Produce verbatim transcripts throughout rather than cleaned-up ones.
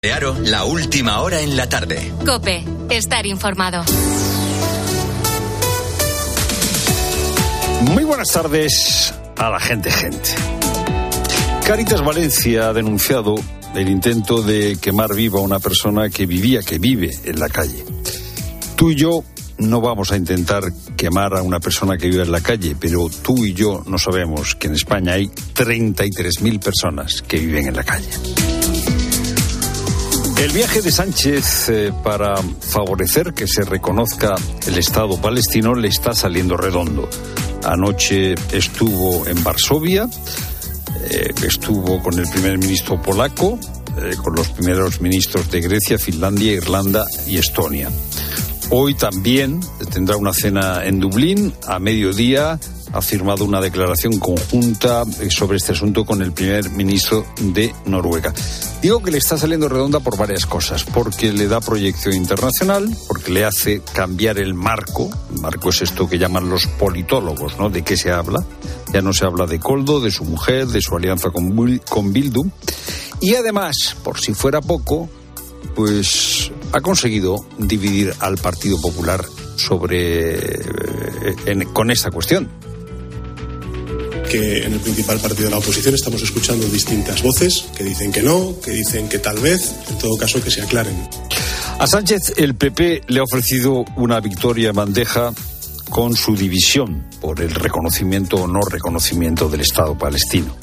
De Aro, la última hora en la tarde. COPE, estar informado. Muy buenas tardes a la gente, gente. Cáritas Valencia ha denunciado el intento de quemar viva a una persona que vivía, que vive en la calle. Tú y yo no vamos a intentar quemar a una persona que vive en la calle, pero tú y yo no sabemos que en España hay treinta y tres mil personas que viven en la calle. El viaje de Sánchez eh, para favorecer que se reconozca el Estado palestino le está saliendo redondo. Anoche estuvo en Varsovia, eh, estuvo con el primer ministro polaco, eh, con los primeros ministros de Grecia, Finlandia, Irlanda y Estonia. Hoy también tendrá una cena en Dublín. A mediodía ha firmado una declaración conjunta sobre este asunto con el primer ministro de Noruega. Digo que le está saliendo redonda por varias cosas, porque le da proyección internacional, porque le hace cambiar el marco. El marco es esto que llaman los politólogos, ¿no? ¿De qué se habla? Ya no se habla de Koldo, de su mujer, de su alianza con, con Bildu. Y además, por si fuera poco, pues ha conseguido dividir al Partido Popular sobre en, con esta cuestión. Que en el principal partido de la oposición estamos escuchando distintas voces que dicen que no, que dicen que tal vez, en todo caso que se aclaren. A Sánchez el P P le ha ofrecido una victoria en bandeja con su división por el reconocimiento o no reconocimiento del Estado palestino.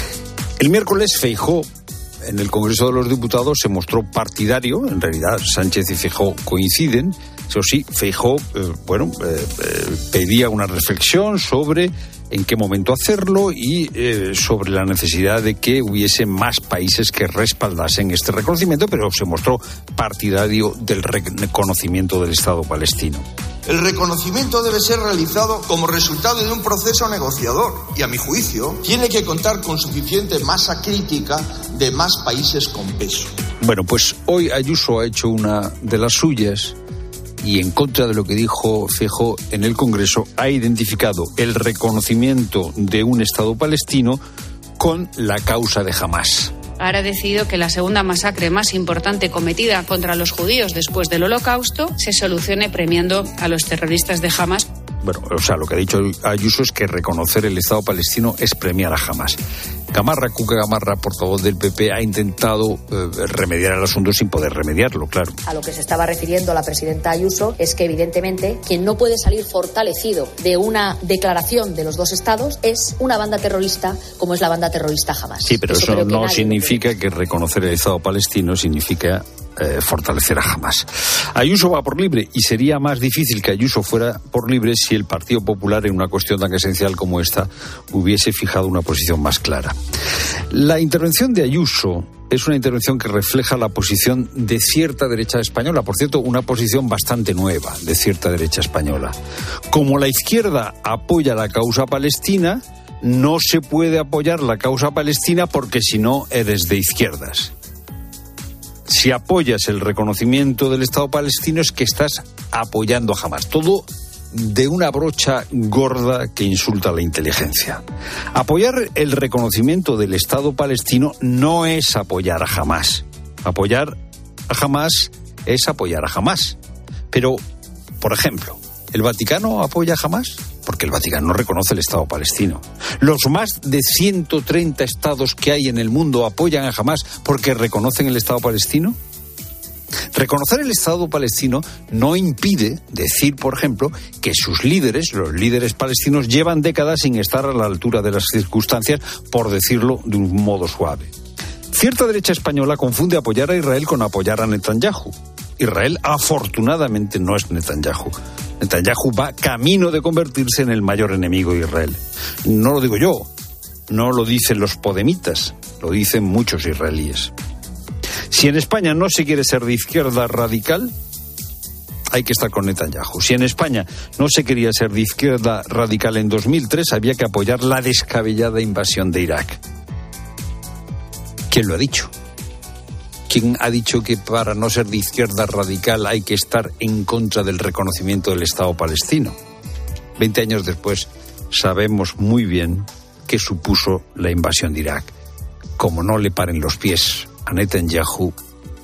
El miércoles Feijóo en el Congreso de los Diputados se mostró partidario. En realidad Sánchez y Feijóo coinciden. Eso sí, Feijóo eh, bueno, eh, eh, pedía una reflexión sobre en qué momento hacerlo y eh, sobre la necesidad de que hubiese más países que respaldasen este reconocimiento, pero se mostró partidario del reconocimiento del Estado palestino. El reconocimiento debe ser realizado como resultado de un proceso negociador y, a mi juicio, tiene que contar con suficiente masa crítica de más países con peso. Bueno, pues hoy Ayuso ha hecho una de las suyas y, en contra de lo que dijo Feijóo en el Congreso, ha identificado el reconocimiento de un Estado palestino con la causa de Hamás. Ahora ha decidido que la segunda masacre más importante cometida contra los judíos después del Holocausto se solucione premiando a los terroristas de Hamás. Bueno, o sea, lo que ha dicho Ayuso es que reconocer el Estado palestino es premiar a Hamás. Gamarra, Cuca Gamarra, portavoz del P P, ha intentado eh, remediar el asunto sin poder remediarlo, claro. A lo que se estaba refiriendo la presidenta Ayuso es que, evidentemente, quien no puede salir fortalecido de una declaración de los dos estados es una banda terrorista como es la banda terrorista Hamás. Sí, pero eso, eso no significa que reconocer el Estado palestino significa Eh, fortalecer a Hamás. Ayuso va por libre y sería más difícil que Ayuso fuera por libre si el Partido Popular, en una cuestión tan esencial como esta, hubiese fijado una posición más clara. La intervención de Ayuso es una intervención que refleja la posición de cierta derecha española, por cierto, una posición bastante nueva de cierta derecha española. Como la izquierda apoya la causa palestina, no se puede apoyar la causa palestina porque si no eres de izquierdas. Si apoyas el reconocimiento del Estado palestino es que estás apoyando a Hamás. Todo de una brocha gorda que insulta a la inteligencia. Apoyar el reconocimiento del Estado palestino no es apoyar a Hamás. Apoyar a Hamás es apoyar a Hamás. Pero, por ejemplo, ¿el Vaticano apoya a Hamás? Porque el Vaticano no reconoce el Estado palestino. Los más de ciento treinta estados que hay en el mundo apoyan a Hamás porque reconocen el Estado palestino. Reconocer el Estado palestino no impide decir, por ejemplo, que sus líderes, los líderes palestinos, llevan décadas sin estar a la altura de las circunstancias, por decirlo de un modo suave. Cierta derecha española confunde apoyar a Israel con apoyar a Netanyahu. Israel, afortunadamente, no es Netanyahu. Netanyahu va camino de convertirse en el mayor enemigo de Israel. No lo digo yo, no lo dicen los podemitas, lo dicen muchos israelíes. Si en España no se quiere ser de izquierda radical, hay que estar con Netanyahu. Si en España no se quería ser de izquierda radical en dos mil tres, había que apoyar la descabellada invasión de Irak. ¿Quién lo ha dicho? ¿Quién ha dicho que para no ser de izquierda radical hay que estar en contra del reconocimiento del Estado palestino? Veinte años después sabemos muy bien qué supuso la invasión de Irak. Como no le paren los pies a Netanyahu,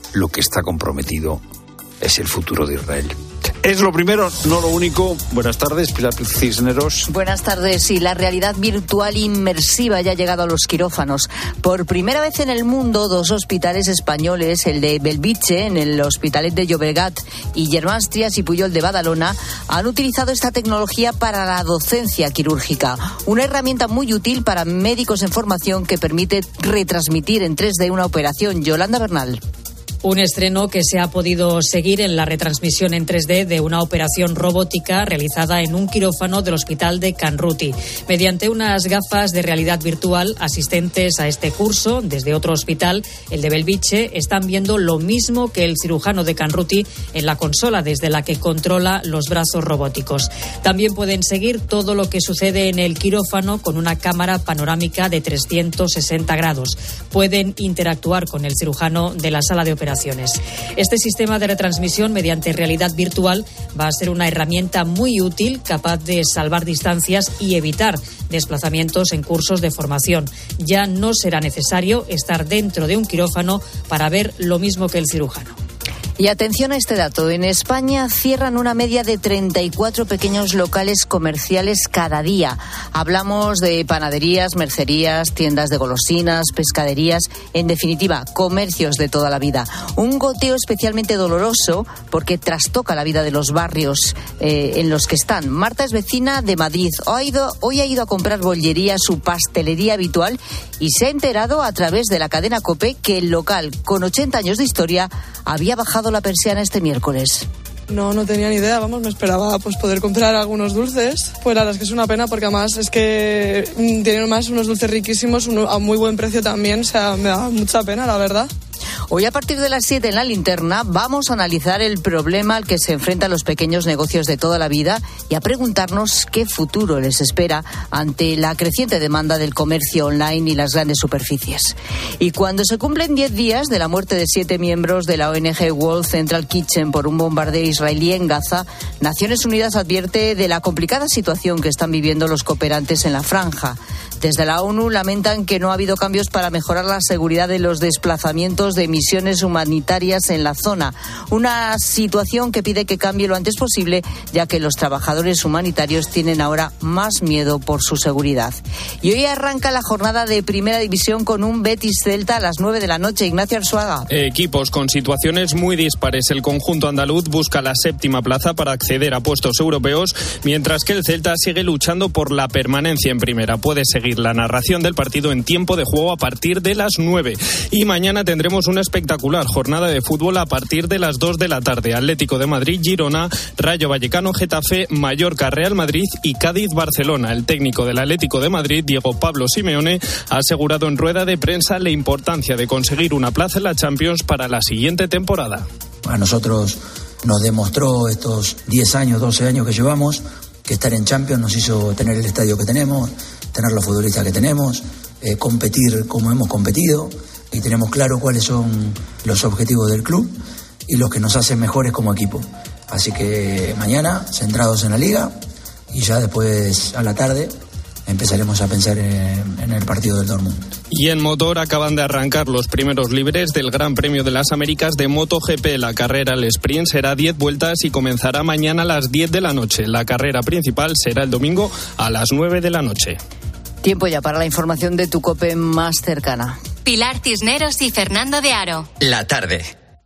lo que está comprometido es el futuro de Israel. Es lo primero, no lo único. Buenas tardes, Pilar Cisneros. Buenas tardes. Y la realidad virtual inmersiva ya ha llegado a los quirófanos. Por primera vez en el mundo, dos hospitales españoles, el de Bellvitge, en el Hospitalet de Llobregat, y Germans Trias y Pujol de Badalona, han utilizado esta tecnología para la docencia quirúrgica. Una herramienta muy útil para médicos en formación que permite retransmitir en tres D una operación. Yolanda Bernal. Un estreno que se ha podido seguir en la retransmisión en tres D de una operación robótica realizada en un quirófano del hospital de Canruti. Mediante unas gafas de realidad virtual, asistentes a este curso desde otro hospital, el de Bellvitge, están viendo lo mismo que el cirujano de Canruti en la consola desde la que controla los brazos robóticos. También pueden seguir todo lo que sucede en el quirófano con una cámara panorámica de trescientos sesenta grados. Pueden interactuar con el cirujano de la sala de operaciones. Este sistema de retransmisión mediante realidad virtual va a ser una herramienta muy útil, capaz de salvar distancias y evitar desplazamientos en cursos de formación. Ya no será necesario estar dentro de un quirófano para ver lo mismo que el cirujano. Y atención a este dato. En España cierran una media de treinta y cuatro pequeños locales comerciales cada día. Hablamos de panaderías, mercerías, tiendas de golosinas, pescaderías, en definitiva, comercios de toda la vida. Un goteo especialmente doloroso porque trastoca la vida de los barrios eh, en los que están. Marta es vecina de Madrid. Hoy ha, ido, hoy ha ido a comprar bollería a su pastelería habitual y se ha enterado a través de la cadena COPE que el local, con ochenta años de historia, había bajado la persiana este miércoles. No, no tenía ni idea, vamos, me esperaba pues poder comprar algunos dulces. Pues la verdad es que es una pena porque además es que tienen más unos dulces riquísimos uno, a muy buen precio también, o sea, me da mucha pena, la verdad. Hoy a partir de las siete en La Linterna vamos a analizar el problema al que se enfrentan los pequeños negocios de toda la vida y a preguntarnos qué futuro les espera ante la creciente demanda del comercio online y las grandes superficies. Y cuando se cumplen diez días de la muerte de siete miembros de la O N G World Central Kitchen por un bombardeo israelí en Gaza, Naciones Unidas advierte de la complicada situación que están viviendo los cooperantes en la franja. Desde la ONU lamentan que no ha habido cambios para mejorar la seguridad de los desplazamientos de misiones humanitarias en la zona. Una situación que pide que cambie lo antes posible, ya que los trabajadores humanitarios tienen ahora más miedo por su seguridad. Y hoy arranca la jornada de Primera División con un Betis Celta a las nueve de la noche. Ignacio Arzuaga. Equipos con situaciones muy dispares. El conjunto andaluz busca la séptima plaza para acceder a puestos europeos, mientras que el Celta sigue luchando por la permanencia en primera. Puede seguir la narración del partido en tiempo de juego a partir de las nueve. Y mañana tendremos una espectacular jornada de fútbol a partir de las dos de la tarde. Atlético de Madrid, Girona, Rayo Vallecano, Getafe, Mallorca, Real Madrid y Cádiz, Barcelona. El técnico del Atlético de Madrid, Diego Pablo Simeone, ha asegurado en rueda de prensa la importancia de conseguir una plaza en la Champions para la siguiente temporada. A nosotros nos demostró estos diez años, doce años que llevamos, que estar en Champions nos hizo tener el estadio que tenemos, tener los futbolistas que tenemos, eh, competir como hemos competido, y tenemos claro cuáles son los objetivos del club y los que nos hacen mejores como equipo. Así que mañana, centrados en la Liga, y ya después a la tarde empezaremos a pensar en, en el partido del Dortmund. Y en motor acaban de arrancar los primeros libres del Gran Premio de las Américas de MotoGP. La carrera, el sprint, será diez vueltas y comenzará mañana a las diez de la noche. La carrera principal será el domingo a las nueve de la noche. Tiempo ya para la información de tu COPE más cercana. Pilar Cisneros y Fernando de Aro. La tarde.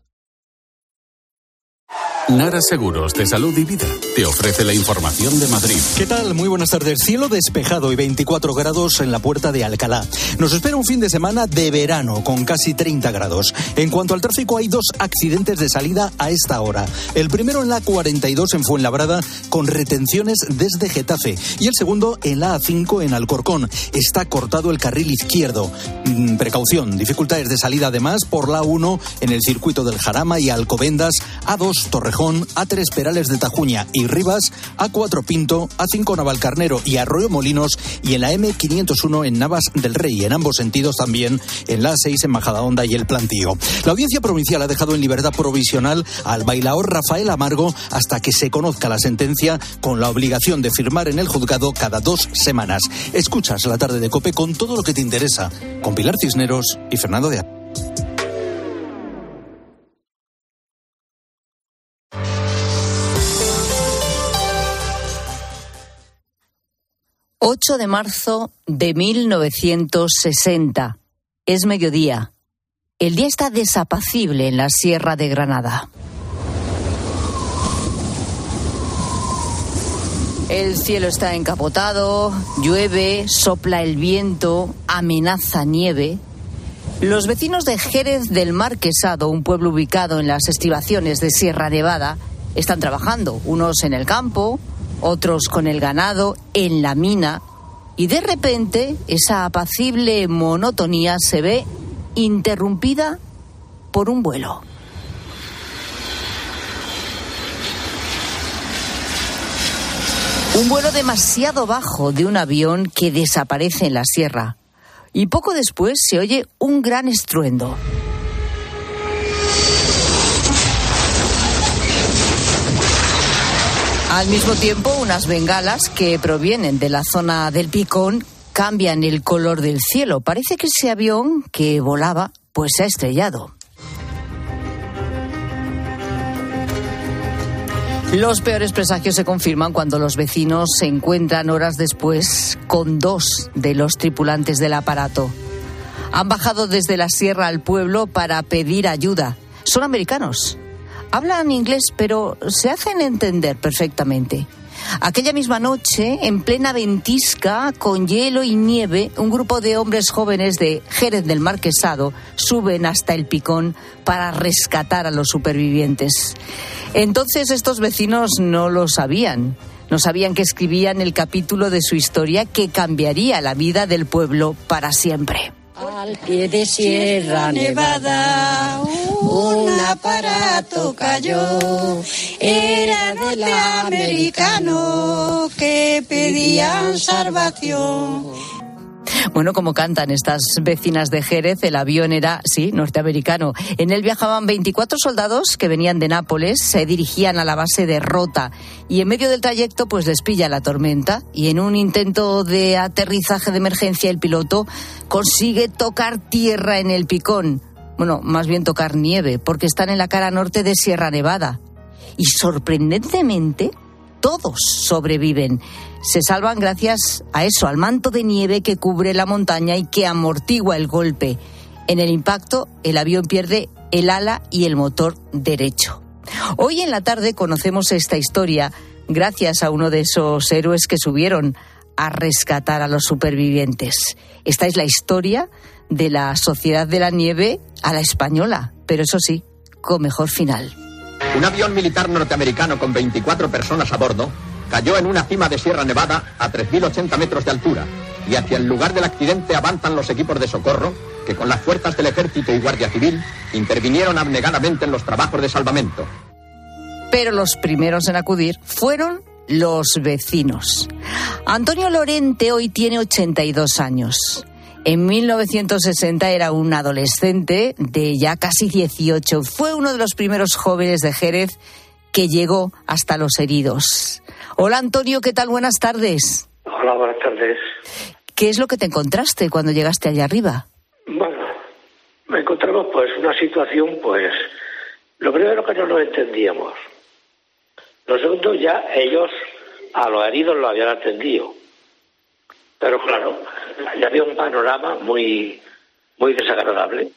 Nara Seguros de Salud y Vida te ofrece la información de Madrid. ¿Qué tal? Muy buenas tardes. Cielo despejado y veinticuatro grados en la Puerta de Alcalá. Nos espera un fin de semana de verano con casi treinta grados. En cuanto al tráfico, hay dos accidentes de salida a esta hora. El primero en la cuarenta y dos en Fuenlabrada con retenciones desde Getafe y el segundo en la A cinco en Alcorcón. Está cortado el carril izquierdo. Mm, precaución, dificultades de salida además por la A uno en el circuito del Jarama y Alcobendas, A dos Torrejón, A tres Perales de Tajuña y Rivas, A cuatro Pinto, A cinco Navalcarnero y Arroyo Molinos y en la eme quinientos uno en Navas del Rey, en ambos sentidos también en la A seis en Majadahonda y El Plantío. La Audiencia Provincial ha dejado en libertad provisional al bailaor Rafael Amargo hasta que se conozca la sentencia, con la obligación de firmar en el juzgado cada dos semanas. Escuchas La Tarde de COPE con todo lo que te interesa, con Pilar Cisneros y Fernando de Aro. ocho de marzo de mil novecientos sesenta. Es mediodía. El día está desapacible en la Sierra de Granada. El cielo está encapotado, llueve, sopla el viento, amenaza nieve. Los vecinos de Jerez del Marquesado, un pueblo ubicado en las estribaciones de Sierra Nevada, están trabajando, unos en el campo, otros con el ganado, en la mina, y de repente esa apacible monotonía se ve interrumpida por un vuelo. Un vuelo demasiado bajo de un avión que desaparece en la sierra. Y poco después se oye un gran estruendo. Al mismo tiempo, unas bengalas que provienen de la zona del Picón cambian el color del cielo. Parece que ese avión que volaba, pues se ha estrellado. Los peores presagios se confirman cuando los vecinos se encuentran horas después con dos de los tripulantes del aparato. Han bajado desde la sierra al pueblo para pedir ayuda. Son americanos. Hablan inglés, pero se hacen entender perfectamente. Aquella misma noche, en plena ventisca, con hielo y nieve, un grupo de hombres jóvenes de Jerez del Marquesado suben hasta el Picón para rescatar a los supervivientes. Entonces estos vecinos no lo sabían. No sabían que escribían el capítulo de su historia que cambiaría la vida del pueblo para siempre. Al pie de Sierra Nevada, un aparato cayó. Era del americano que pedían salvación. Bueno, como cantan estas vecinas de Jerez, el avión era, sí, norteamericano. En él viajaban veinticuatro soldados que venían de Nápoles, se dirigían a la base de Rota y en medio del trayecto pues les pilla la tormenta y en un intento de aterrizaje de emergencia el piloto consigue tocar tierra en el Picón. Bueno, más bien tocar nieve, porque están en la cara norte de Sierra Nevada. Y sorprendentemente, todos sobreviven. Se salvan gracias a eso, al manto de nieve que cubre la montaña y que amortigua el golpe. En el impacto, el avión pierde el ala y el motor derecho. Hoy en la tarde conocemos esta historia gracias a uno de esos héroes que subieron a rescatar a los supervivientes. Esta es la historia de la Sociedad de la Nieve a la española, pero eso sí, con mejor final. Un avión militar norteamericano con veinticuatro personas a bordo cayó en una cima de Sierra Nevada a tres mil ochenta metros de altura y hacia el lugar del accidente avanzan los equipos de socorro que con las fuerzas del Ejército y Guardia Civil intervinieron abnegadamente en los trabajos de salvamento. Pero los primeros en acudir fueron los vecinos. Antonio Lorente hoy tiene ochenta y dos años. En mil novecientos sesenta era un adolescente de ya casi dieciocho. Fue uno de los primeros jóvenes de Jerez que llegó hasta los heridos. Hola Antonio, ¿qué tal? Buenas tardes. Hola, buenas tardes. ¿Qué es lo que te encontraste cuando llegaste allá arriba? Bueno, me encontramos pues una situación, pues, lo primero que no nos entendíamos. Lo segundo, ya ellos a los heridos lo habían atendido. Pero claro, ya había un panorama muy, muy desagradable.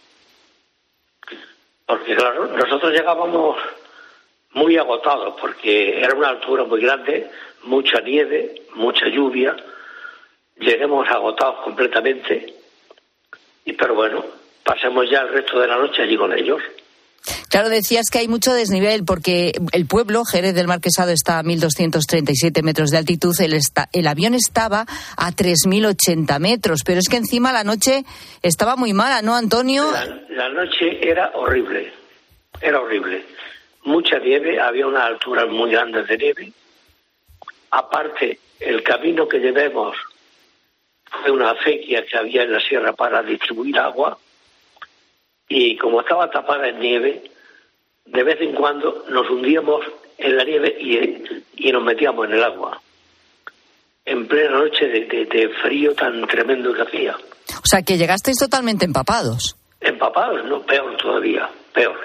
Porque claro, nosotros llegábamos muy agotados porque era una altura muy grande, mucha nieve, mucha lluvia. Lleguemos agotados completamente. Y pero bueno, pasemos ya el resto de la noche allí con ellos. Claro, decías que hay mucho desnivel porque el pueblo, Jerez del Marquesado, está a mil doscientos treinta y siete metros de altitud, el, esta, el avión estaba a tres mil ochenta metros, pero es que encima la noche estaba muy mala, ¿no, Antonio? La, la noche era horrible, era horrible. Mucha nieve, había unas alturas muy grandes de nieve. Aparte, el camino que llevemos fue una acequia que había en la sierra para distribuir agua. Y como estaba tapada en nieve, de vez en cuando nos hundíamos en la nieve y, y nos metíamos en el agua. En plena noche de, de, de frío tan tremendo que hacía. O sea, que llegasteis totalmente empapados. Empapados, no, peor todavía, peor.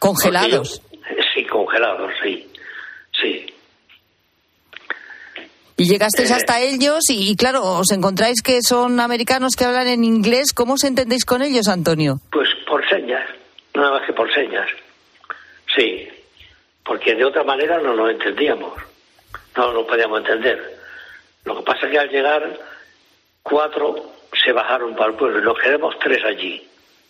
¿Congelados? Yo, sí, congelados, sí, sí. Y llegasteis Eh, hasta ellos y, y, claro, os encontráis que son americanos que hablan en inglés. ¿Cómo os entendéis con ellos, Antonio? Pues por señas, nada más que por señas. Sí, porque de otra manera no nos entendíamos, no nos podíamos entender. Lo que pasa es que al llegar, cuatro se bajaron para el pueblo y nos quedamos tres allí.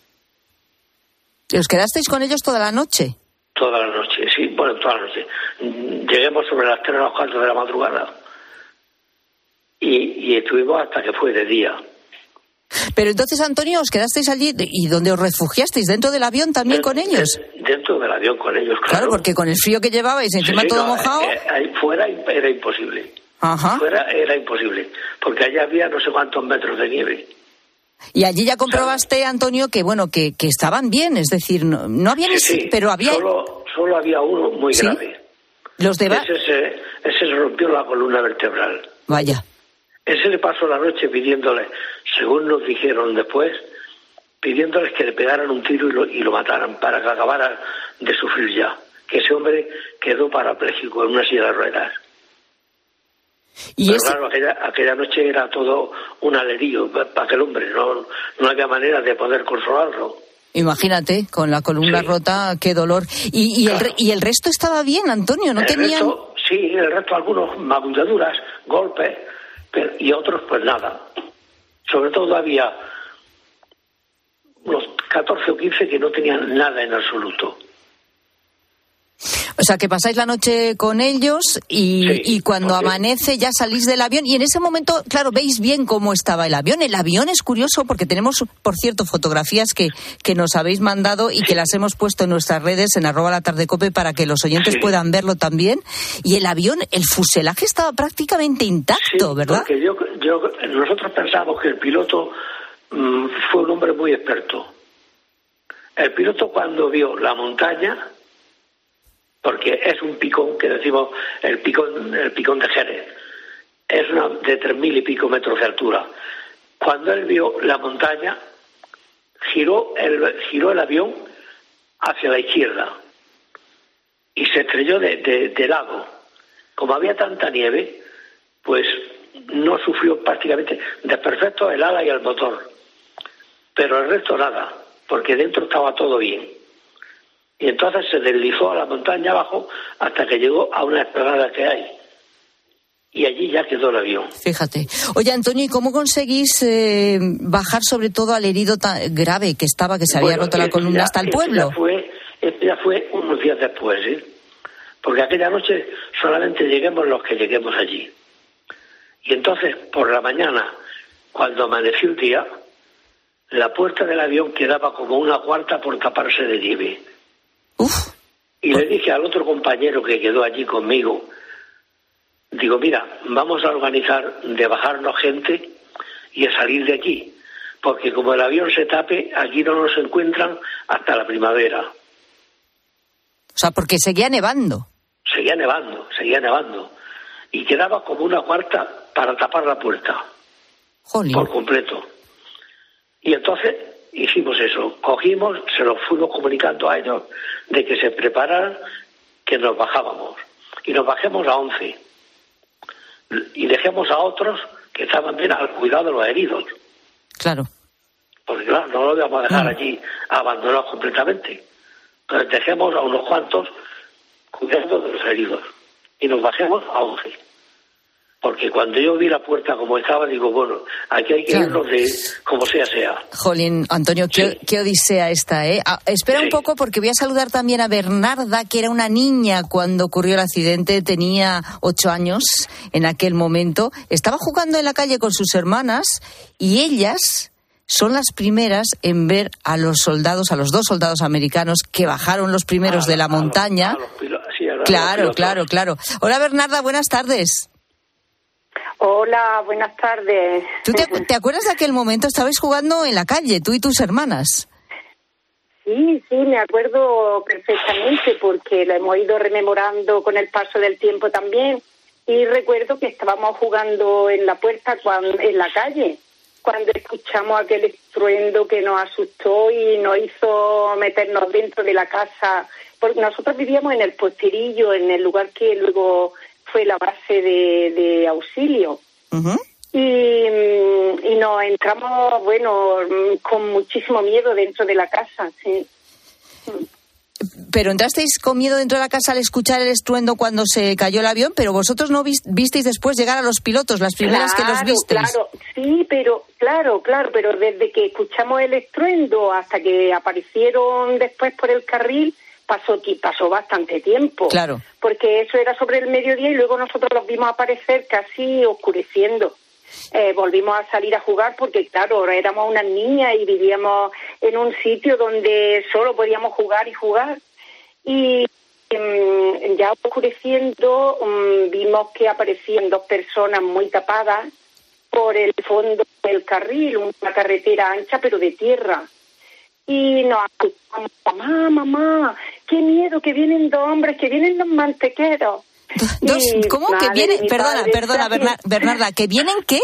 ¿Y os quedasteis con ellos toda la noche? Toda la noche, sí, bueno, toda la noche. Lleguemos sobre las tres o las cuatro de la madrugada y, y estuvimos hasta que fue de día. Pero entonces, Antonio, os quedasteis allí y ¿dónde os refugiasteis? ¿Dentro del avión también con ellos? Dentro del avión con ellos, claro. Claro, porque con el frío que llevabais, encima Sí, todo no, mojado. eh, ahí fuera era imposible. Ajá. Fuera era imposible, porque allá había no sé cuántos metros de nieve. Y allí ya comprobaste, Antonio, que bueno, que, que estaban bien, es decir, no, no había ni Sí, sí, pero había Solo, solo había uno muy ¿Sí? grave. los de ba- Ese se, ese se rompió la columna vertebral. Vaya. Ese le pasó la noche pidiéndole, según nos dijeron después, pidiéndoles que le pegaran un tiro y lo, y lo mataran para que acabara de sufrir ya. Que ese hombre quedó parapléjico en una silla de ruedas. Y Pero ese- claro, aquella, aquella noche era todo un alerío para aquel hombre, no, no había manera de poder consolarlo. Imagínate, con la columna rota, qué dolor. Y, y, el, re- y el resto estaba bien, Antonio, no el tenían... resto, sí, el resto algunos magulladuras, golpes, pero, y otros pues nada. Sobre todo había unos catorce o quince que no tenían nada en absoluto. O sea, que pasáis la noche con ellos y, Sí, y cuando porque- amanece ya salís del avión. Y en ese momento, claro, veis bien cómo estaba el avión. El avión es curioso porque tenemos, por cierto, fotografías que, que nos habéis mandado y que las hemos puesto en nuestras redes, en arroba la tarde cope, para que los oyentes Sí. puedan verlo también. Y el avión, el fuselaje estaba prácticamente intacto, ¿verdad? Porque yo, yo, nosotros pensamos que el piloto mm, fue un hombre muy experto. El piloto cuando vio la montaña, porque es un picón, que decimos el picón, el picón de Jerez, es una de tres mil y pico metros de altura. Cuando él vio la montaña, giró el, giró el avión hacia la izquierda y se estrelló de, de, de lado. Como había tanta nieve, pues no sufrió prácticamente desperfectos el ala y el motor, pero el resto nada, porque dentro estaba todo bien. Y entonces se deslizó a la montaña abajo hasta que llegó a una esplanada que hay. Y allí ya quedó el avión. Fíjate. Oye, Antonio, ¿y cómo conseguís eh, bajar sobre todo al herido tan grave que estaba, que se había Bueno, roto la esto columna ya- hasta el esto pueblo? Ya fue, esto ya fue unos días después, ¿eh? Porque aquella noche solamente lleguemos los que lleguemos allí. Y entonces, por la mañana, cuando amaneció el día, la puerta del avión quedaba como una cuarta por taparse de nieve. Uf. Y le dije al otro compañero que quedó allí conmigo, digo, mira, vamos a organizar de bajarnos gente y a salir de aquí, porque como el avión se tape, aquí no nos encuentran hasta la primavera. O sea, porque seguía nevando. Seguía nevando, seguía nevando. Y quedaba como una cuarta para tapar la puerta. Jolín. Por completo. Y entonces hicimos eso. Cogimos, se lo fuimos comunicando a ellos de que se prepararan, que nos bajábamos. Y nos bajemos a once. Y dejemos a otros que estaban bien al cuidado de los heridos. Claro. Porque claro, no lo íbamos a dejar Mm. allí abandonados completamente. Entonces dejemos a unos cuantos cuidando de los heridos. Y nos bajemos a once. Porque cuando yo vi la puerta como estaba, digo, bueno, aquí hay que Claro. irnos de como sea sea. Jolín, Antonio, qué, qué odisea esta, ¿eh? Ah, espera un poco porque voy a saludar también a Bernarda, que era una niña cuando ocurrió el accidente, tenía ocho años en aquel momento. Estaba jugando en la calle con sus hermanas y ellas son las primeras en ver a los soldados, a los dos soldados americanos que bajaron los primeros de la montaña. Claro, claro, claro. Hola, Bernarda, buenas tardes. Hola, buenas tardes. ¿Tú te, te acuerdas de aquel momento? Estabais jugando en la calle, tú y tus hermanas. Sí, sí, me acuerdo perfectamente porque lo hemos ido rememorando con el paso del tiempo también. Y recuerdo que estábamos jugando en la puerta, cuando, en la calle, cuando escuchamos aquel estruendo que nos asustó y nos hizo meternos dentro de la casa. Porque nosotros vivíamos en el Posterillo, en el lugar que luego fue la base de, de auxilio. Uh-huh. Y, y nos entramos, bueno, con muchísimo miedo dentro de la casa, sí. Pero entrasteis con miedo dentro de la casa al escuchar el estruendo cuando se cayó el avión, pero vosotros no vis, visteis después llegar a los pilotos, las primeras claro, que los visteis. Claro, sí, pero claro, claro, pero desde que escuchamos el estruendo hasta que aparecieron después por el carril, pasó pasó bastante tiempo. Claro. Porque eso era sobre el mediodía y luego nosotros los vimos aparecer casi oscureciendo. Eh, volvimos a salir a jugar porque, claro, éramos unas niñas y vivíamos en un sitio donde solo podíamos jugar y jugar. Y um, ya oscureciendo um, vimos que aparecían dos personas muy tapadas por el fondo del carril, una carretera ancha pero de tierra. Y nos asustamos, mamá, mamá, qué miedo, que vienen dos hombres, que vienen los mantequeros. Dos, ¿Cómo que vienen? Perdona, perdona, Bernarda, Bernarda, ¿que vienen qué?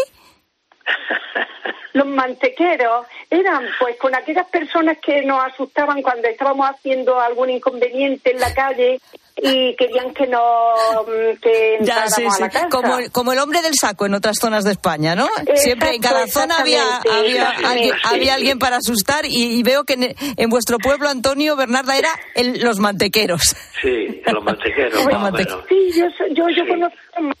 Los mantequeros eran pues con aquellas personas que nos asustaban cuando estábamos haciendo algún inconveniente en la calle y querían que nos que ya, sí, a sí. la casa. Como, como el hombre del saco en otras zonas de España, ¿no? Exacto, siempre en cada zona había había alguien, había alguien para asustar y, y veo que en, en vuestro pueblo, Antonio, Bernarda, era el, los mantequeros. Sí, los mantequeros. Bueno, más o menos. Sí, yo yo yo sí. conozco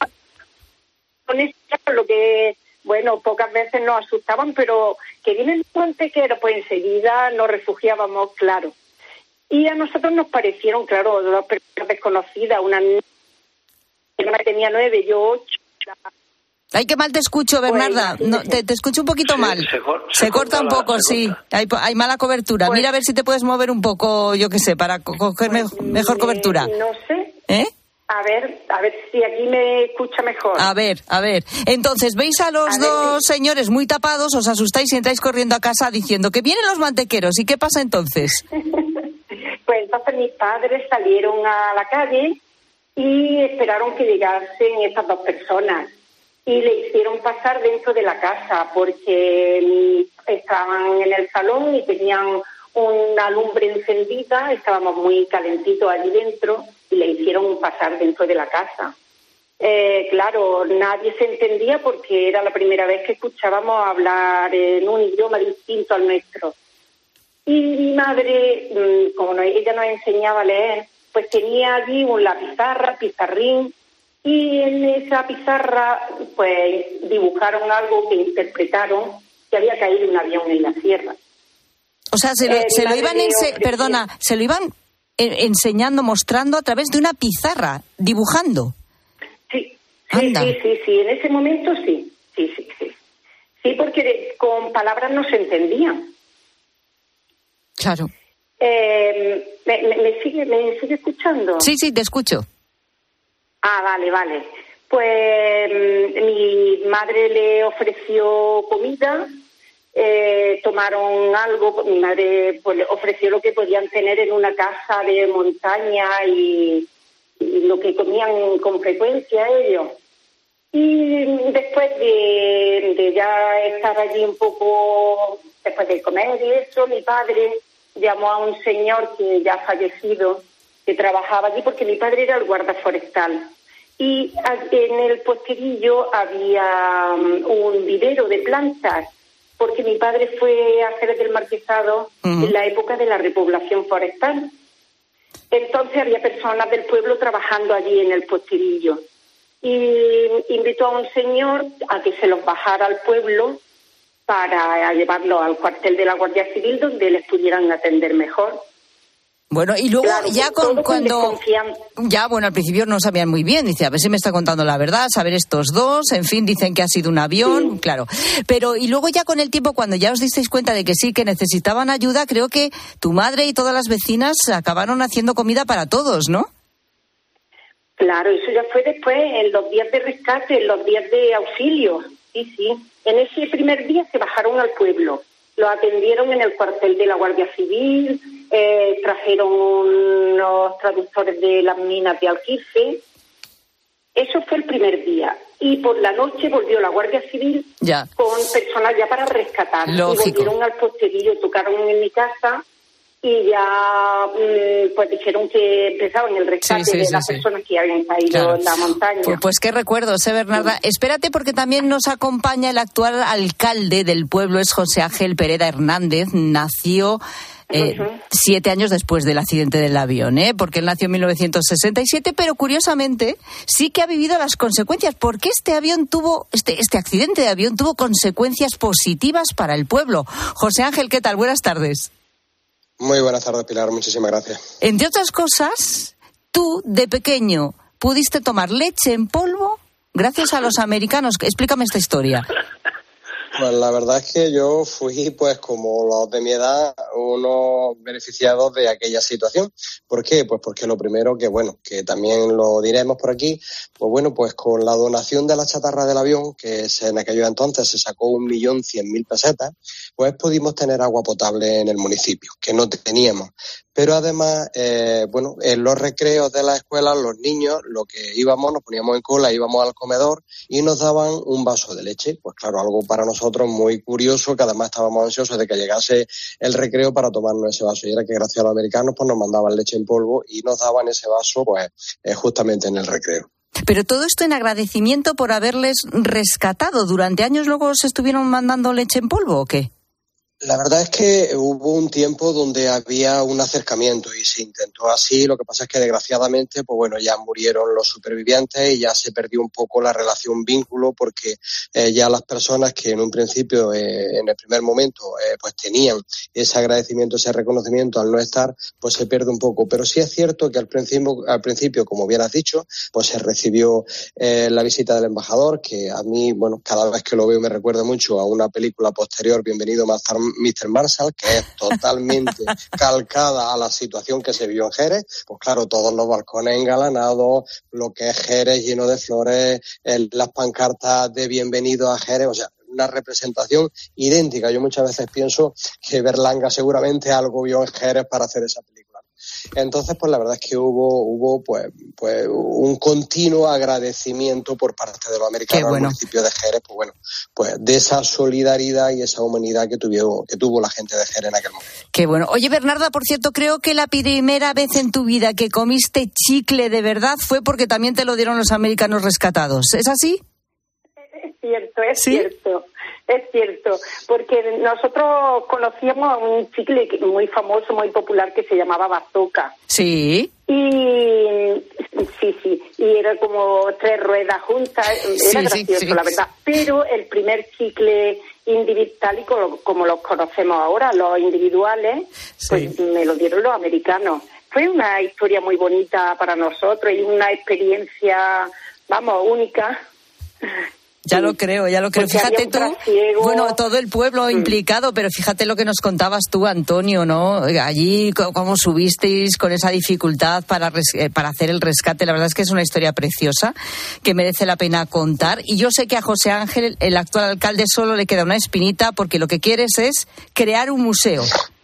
con esto lo que bueno, pocas veces nos asustaban, pero que vienen los mantequeros, pues enseguida nos refugiábamos, claro. Y a nosotros nos parecieron, claro, dos personas desconocidas, una niña que tenía nueve, yo ocho. Ay, qué mal te escucho, Bernarda. Pues, no, te, te escucho un poquito sí, mal. Se, se, se corta, corta un poco, la, sí. Hay, hay mala cobertura. Pues, mira a ver si te puedes mover un poco, yo qué sé, para coger pues, me, mejor cobertura. No sé. ¿Eh? A ver, a ver si aquí me escucha mejor. A ver, a ver. Entonces, veis a los a dos ver, sí. señores muy tapados, os asustáis y entráis corriendo a casa diciendo que vienen los mantequeros. ¿Y qué pasa entonces? Pues entonces mis padres salieron a la calle y esperaron que llegasen estas dos personas. Y le hicieron pasar dentro de la casa porque estaban en el salón y tenían una lumbre encendida, estábamos muy calentitos allí dentro y le hicieron pasar dentro de la casa. Eh, claro, nadie se entendía porque era la primera vez que escuchábamos hablar en un idioma distinto al nuestro. Y mi madre, como ella nos enseñaba a leer, pues tenía allí una pizarra, pizarrín, y en esa pizarra pues dibujaron algo que interpretaron que había caído un avión en la sierra. O sea, se lo, eh, se lo iban, ense- perdona, se lo iban en- enseñando, mostrando a través de una pizarra, dibujando. Sí, sí, sí, sí, sí, en ese momento sí, sí, sí, sí. Sí, porque de, con palabras no se entendían. Claro. Eh, ¿me, me, me, sigue, ¿Me sigue escuchando? Sí, sí, te escucho. Ah, vale, vale. Pues mi madre le ofreció comida. Eh, tomaron algo, mi madre pues, ofreció lo que podían tener en una casa de montaña y, y lo que comían con frecuencia ellos. Y después de, de ya estar allí un poco, después de comer y eso, mi padre llamó a un señor que ya ha fallecido, que trabajaba allí, porque mi padre era el guarda forestal. Y en el posterillo había un vivero de plantas, porque mi padre fue a Jerez del Marquesado uh-huh. en la época de la repoblación forestal. Entonces había personas del pueblo trabajando allí en el posterillo. Y invitó a un señor a que se los bajara al pueblo para llevarlo al cuartel de la Guardia Civil, donde les pudieran atender mejor. Bueno, y luego claro, ya con, cuando... Ya, bueno, al principio no sabían muy bien. Dice, a ver si me está contando la verdad, saber estos dos. En fin, dicen que ha sido un avión, sí. Claro. Pero, y luego ya con el tiempo, cuando ya os disteis cuenta de que sí, que necesitaban ayuda, creo que tu madre y todas las vecinas acabaron haciendo comida para todos, ¿no? Claro, eso ya fue después, en los días de rescate, en los días de auxilio. Sí, sí. En ese primer día se bajaron al pueblo. Lo atendieron en el cuartel de la Guardia Civil, eh, trajeron unos traductores de las minas de Alquife. Eso fue el primer día. Y por la noche volvió la Guardia Civil ya. con personal ya para rescatar. Lógico. Y volvieron al posterillo, tocaron en mi casa y ya pues dijeron que empezaban el rescate sí, sí, de sí, las sí. personas que habían caído claro. en la montaña. Pues, pues qué recuerdos, ¿eh, Bernarda? Sí. Espérate, porque también nos acompaña el actual alcalde del pueblo, es José Ángel Pereda Hernández. Nació eh, uh-huh. siete años después del accidente del avión, ¿eh? Porque él nació en mil novecientos sesenta y siete, pero curiosamente sí que ha vivido las consecuencias, porque este avión tuvo, este, este accidente de avión tuvo consecuencias positivas para el pueblo. José Ángel, ¿qué tal? Buenas tardes. Muy buenas tardes, Pilar. Muchísimas gracias. Entre otras cosas, tú, de pequeño, pudiste tomar leche en polvo gracias a los americanos. Explícame esta historia. Pues la verdad es que yo fui, pues como los de mi edad, unos beneficiados de aquella situación. ¿Por qué? Pues porque lo primero que, bueno, que también lo diremos por aquí, pues bueno, pues con la donación de la chatarra del avión, que en aquellos entonces se sacó un millón cien mil pesetas, pues pudimos tener agua potable en el municipio, que no teníamos. Pero además, eh, bueno, en los recreos de la escuela, los niños, lo que íbamos, nos poníamos en cola, íbamos al comedor y nos daban un vaso de leche. Pues claro, algo para nosotros muy curioso, que además estábamos ansiosos de que llegase el recreo para tomarnos ese vaso. Y era que gracias a los americanos pues nos mandaban leche en polvo y nos daban ese vaso pues eh, justamente en el recreo. Pero todo esto en agradecimiento por haberles rescatado. ¿Durante años luego se estuvieron mandando leche en polvo o qué? La verdad es que hubo un tiempo donde había un acercamiento y se intentó así. Lo que pasa es que desgraciadamente, pues bueno, ya murieron los supervivientes y ya se perdió un poco la relación vínculo, porque eh, ya las personas que en un principio, eh, en el primer momento, eh, pues tenían ese agradecimiento, ese reconocimiento al no estar, pues se pierde un poco. Pero sí es cierto que al principio, al principio, como bien has dicho, pues se recibió eh, la visita del embajador, que a mí, bueno, cada vez que lo veo me recuerda mucho a una película posterior, Bienvenido Master mister Marshall, que es totalmente calcada a la situación que se vio en Jerez. Pues claro, todos los balcones engalanados, lo que es Jerez lleno de flores, el, las pancartas de bienvenido a Jerez, o sea, una representación idéntica. Yo muchas veces pienso que Berlanga seguramente algo vio en Jerez para hacer esa película. Entonces, pues la verdad es que hubo hubo pues pues un continuo agradecimiento por parte de los americanos bueno. al municipio de Jerez, pues bueno, pues de esa solidaridad y esa humanidad que tuvo que tuvo la gente de Jerez en aquel momento. Qué bueno. Oye, Bernarda, por cierto, creo que la primera vez en tu vida que comiste chicle de verdad fue porque también te lo dieron los americanos rescatados. ¿Es así? Es cierto, es ¿Sí? cierto. Es cierto, porque nosotros conocíamos un chicle muy famoso, muy popular, que se llamaba Bazooka. Sí. Y sí, sí, y era como tres ruedas juntas, era sí, gracioso, sí, sí. la verdad. Pero el primer chicle individual, como, como los conocemos ahora, los individuales, sí. pues me lo dieron los americanos. Fue una historia muy bonita para nosotros y una experiencia, vamos, única. Ya lo creo, ya lo creo. Porque fíjate tú, bueno, todo el pueblo mm. implicado, pero fíjate lo que nos contabas tú, Antonio, ¿no? Allí, cómo subisteis con esa dificultad para, res- para hacer el rescate. La verdad es que es una historia preciosa que merece la pena contar. Y yo sé que a José Ángel, el actual alcalde, solo le queda una espinita, porque lo que quieres es crear un museo.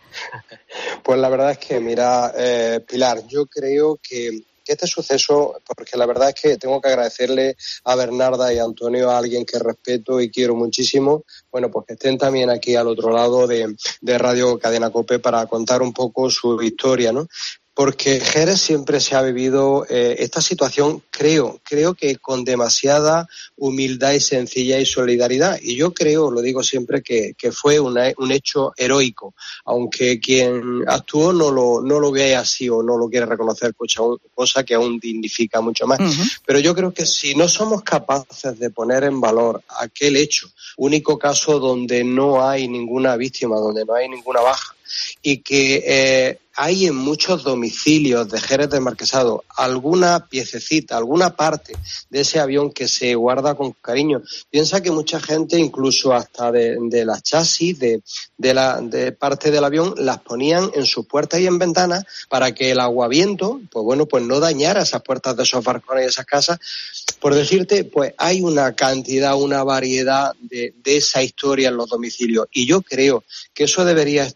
Pues la verdad es que, mira, eh, Pilar, yo creo que que este suceso, porque la verdad es que tengo que agradecerle a Bernarda y a Antonio, a alguien que respeto y quiero muchísimo, bueno, pues que estén también aquí al otro lado de, de Radio Cadena COPE para contar un poco su historia, ¿no? Porque Jerez siempre se ha vivido eh, esta situación, creo, creo que con demasiada humildad y sencillez y solidaridad. Y yo creo, lo digo siempre, que, que fue una, un hecho heroico, aunque quien actuó no lo, no lo ve así o no lo quiere reconocer, cosa, cosa que aún dignifica mucho más. Uh-huh. Pero yo creo que si no somos capaces de poner en valor aquel hecho, único caso donde no hay ninguna víctima, donde no hay ninguna baja, y que eh, hay en muchos domicilios de Jerez del Marquesado alguna piececita, alguna parte de ese avión que se guarda con cariño. Piensa que mucha gente, incluso hasta de, de las chasis, de, de, la, de parte del avión, las ponían en sus puertas y en ventanas para que el aguaviento, pues bueno, pues no dañara esas puertas de esos balcones y esas casas. Por decirte, pues hay una cantidad, una variedad de, de esa historia en los domicilios. Y yo creo que eso debería estar representado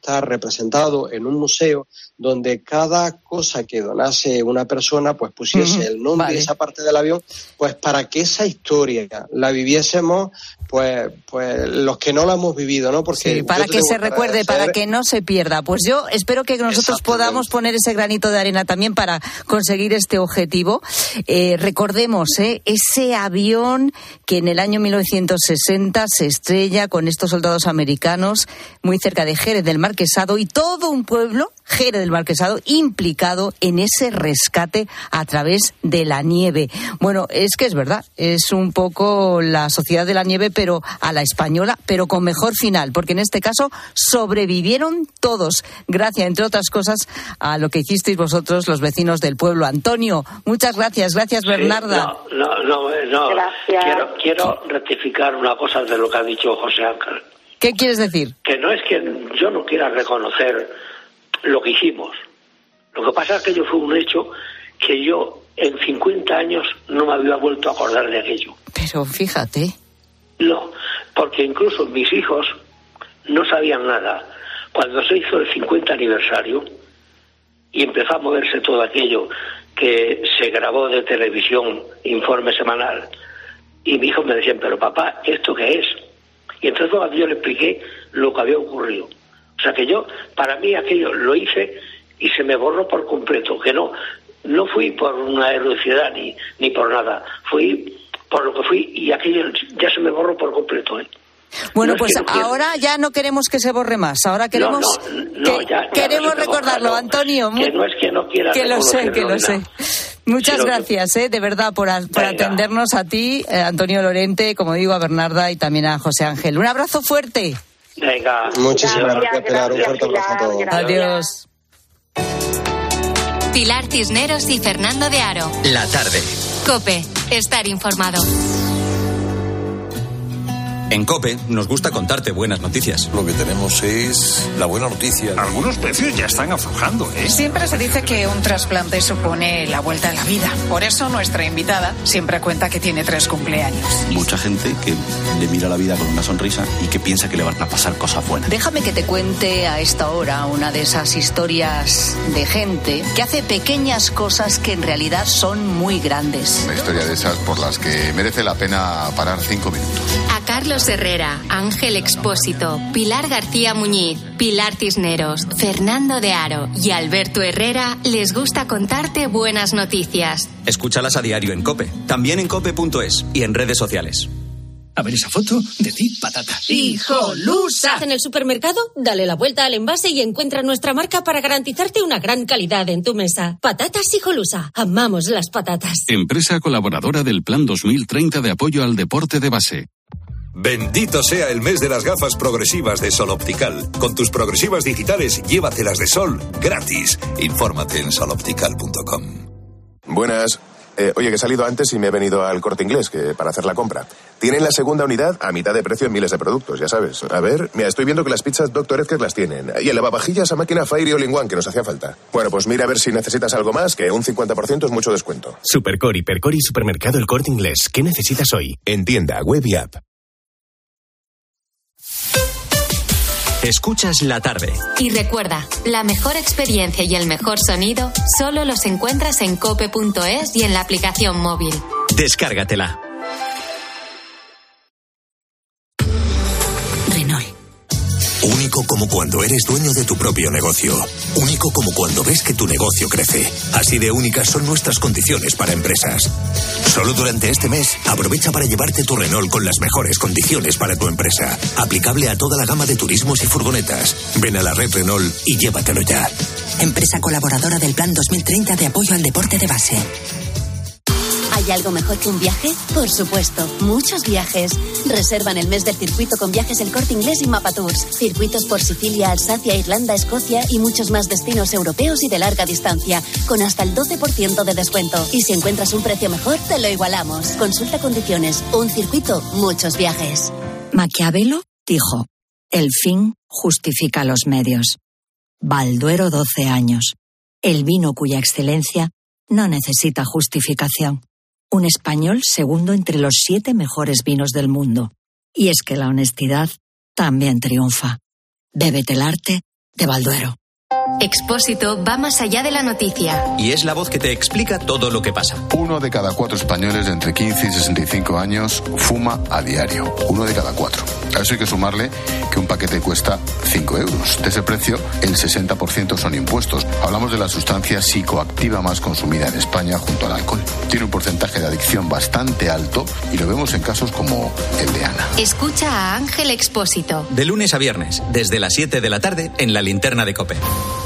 representado en un museo donde cada cosa que donase una persona pues pusiese uh-huh. el nombre vale. de esa parte del avión, pues para que esa historia la viviésemos pues pues los que no la hemos vivido, ¿no? Porque sí, para que se recuerde, agradecer... para que no se pierda. Pues yo espero que nosotros podamos poner ese granito de arena también para conseguir este objetivo. Eh, recordemos, eh, ese avión que en el año mil novecientos sesenta se estrella con estos soldados americanos muy cerca de Jerez del Marquesado y todo un pueblo, Jerez del Marquesado, implicado en ese rescate a través de la nieve. Bueno, es que es verdad, es un poco la sociedad de la nieve, pero a la española, pero con mejor final, porque en este caso sobrevivieron todos, gracias, entre otras cosas, a lo que hicisteis vosotros, los vecinos del pueblo. Antonio, muchas gracias, gracias Bernarda. Sí, no, no, no, no. Gracias. Quiero, quiero rectificar una cosa de lo que ha dicho José Ángel. ¿Qué quieres decir? Que no es que yo no quiera reconocer lo que hicimos. Lo que pasa es que aquello fue un hecho que yo en cincuenta años no me había vuelto a acordar de aquello. Pero fíjate. No, porque incluso mis hijos no sabían nada. Cuando se hizo el cincuenta aniversario y empezó a moverse todo aquello que se grabó de televisión, informe semanal, y mis hijos me decían, pero papá, ¿esto qué es? Y entonces cuando yo le expliqué lo que había ocurrido. O sea que yo, para mí aquello lo hice y se me borró por completo, que no, no fui por una heroicidad ni, ni por nada, fui por lo que fui y aquello ya se me borró por completo, ¿eh? Bueno, no pues es que no ahora quiero. Ya no queremos que se borre más. Ahora queremos no, no, no, que, ya, ya queremos no recordarlo, borra, Antonio. Que no es que no quiera que lo sé, que lo sé. Muchas Sino gracias, que... eh, de verdad, por, a, por atendernos a ti, eh, Antonio Lorente, como digo, a Bernarda y también a José Ángel. Un abrazo fuerte. Venga. Muchísimas gracias, Pilar. Un fuerte abrazo a todos. Adiós. Pilar Cisneros y Fernando de Aro. La tarde. COPE. Estar informado. En COPE nos gusta contarte buenas noticias. Lo que tenemos es la buena noticia. Algunos precios ya están aflojando, ¿eh? Siempre se dice que un trasplante supone la vuelta a la vida. Por eso nuestra invitada siempre cuenta que tiene tres cumpleaños. Mucha gente que le mira la vida con una sonrisa y que piensa que le van a pasar cosas buenas. Déjame que te cuente a esta hora una de esas historias de gente que hace pequeñas cosas que en realidad son muy grandes. Una historia de esas por las que merece la pena parar cinco minutos. A Carlos Herrera, Ángel Expósito, Pilar García Muñiz, Pilar Cisneros, Fernando de Aro y Alberto Herrera les gusta contarte buenas noticias. Escúchalas a diario en COPE, también en cope punto es y en redes sociales. A ver esa foto, decid patata. ¡Hijolusa! En el supermercado, dale la vuelta al envase y encuentra nuestra marca para garantizarte una gran calidad en tu mesa. Patatas Hijolusa. Amamos las patatas. Empresa colaboradora del Plan dos mil treinta de apoyo al deporte de base. Bendito sea el mes de las gafas progresivas de Sol Optical. Con tus progresivas digitales, llévatelas de Sol gratis. Infórmate en sol optical punto com. Buenas. Eh, oye, que he salido antes y me he venido al Corte Inglés que para hacer la compra. Tienen la segunda unidad a mitad de precio en miles de productos, ya sabes. A ver, mira, estoy viendo que las pizzas doctor Edgar las tienen. Y el lavavajillas a máquina Fairy All-in-One, que nos hacía falta. Bueno, pues mira a ver si necesitas algo más, que un cincuenta por ciento es mucho descuento. Supercor, Hipercor y Supermercado El Corte Inglés. ¿Qué necesitas hoy? En tienda, web y app. Escuchas la tarde. Y recuerda, la mejor experiencia y el mejor sonido solo los encuentras en cope punto es y en la aplicación móvil. Descárgatela. Renault. Único como cuando eres dueño de tu propio negocio. Único como cuando ves que tu negocio crece. Así de únicas son nuestras condiciones para empresas. Solo durante este mes, aprovecha para llevarte tu Renault con las mejores condiciones para tu empresa. Aplicable a toda la gama de turismos y furgonetas. Ven a la red Renault y llévatelo ya. Empresa colaboradora del Plan dos mil treinta de apoyo al deporte de base. ¿Hay algo mejor que un viaje? Por supuesto, muchos viajes. Reservan el mes del circuito con viajes El Corte Inglés y Mapa Tours. Circuitos por Sicilia, Alsacia, Irlanda, Escocia y muchos más destinos europeos y de larga distancia, con hasta el doce por ciento de descuento. Y si encuentras un precio mejor, te lo igualamos. Consulta condiciones. Un circuito, muchos viajes. Maquiavelo dijo, el fin justifica los medios. Balduero doce años. El vino cuya excelencia no necesita justificación. Un español segundo entre los siete mejores vinos del mundo. Y es que la honestidad también triunfa. Bébete el arte de Balduero. Expósito va más allá de la noticia. Y es la voz que te explica todo lo que pasa. Uno de cada cuatro españoles de entre quince y sesenta y cinco años fuma a diario. Uno de cada cuatro. A eso hay que sumarle que un paquete cuesta cinco euros. De ese precio, el sesenta por ciento son impuestos. Hablamos de la sustancia psicoactiva más consumida en España junto al alcohol. Tiene un porcentaje de adicción bastante alto y lo vemos en casos como el de Ana. Escucha a Ángel Expósito. De lunes a viernes, desde las siete de la tarde, en la linterna de COPE.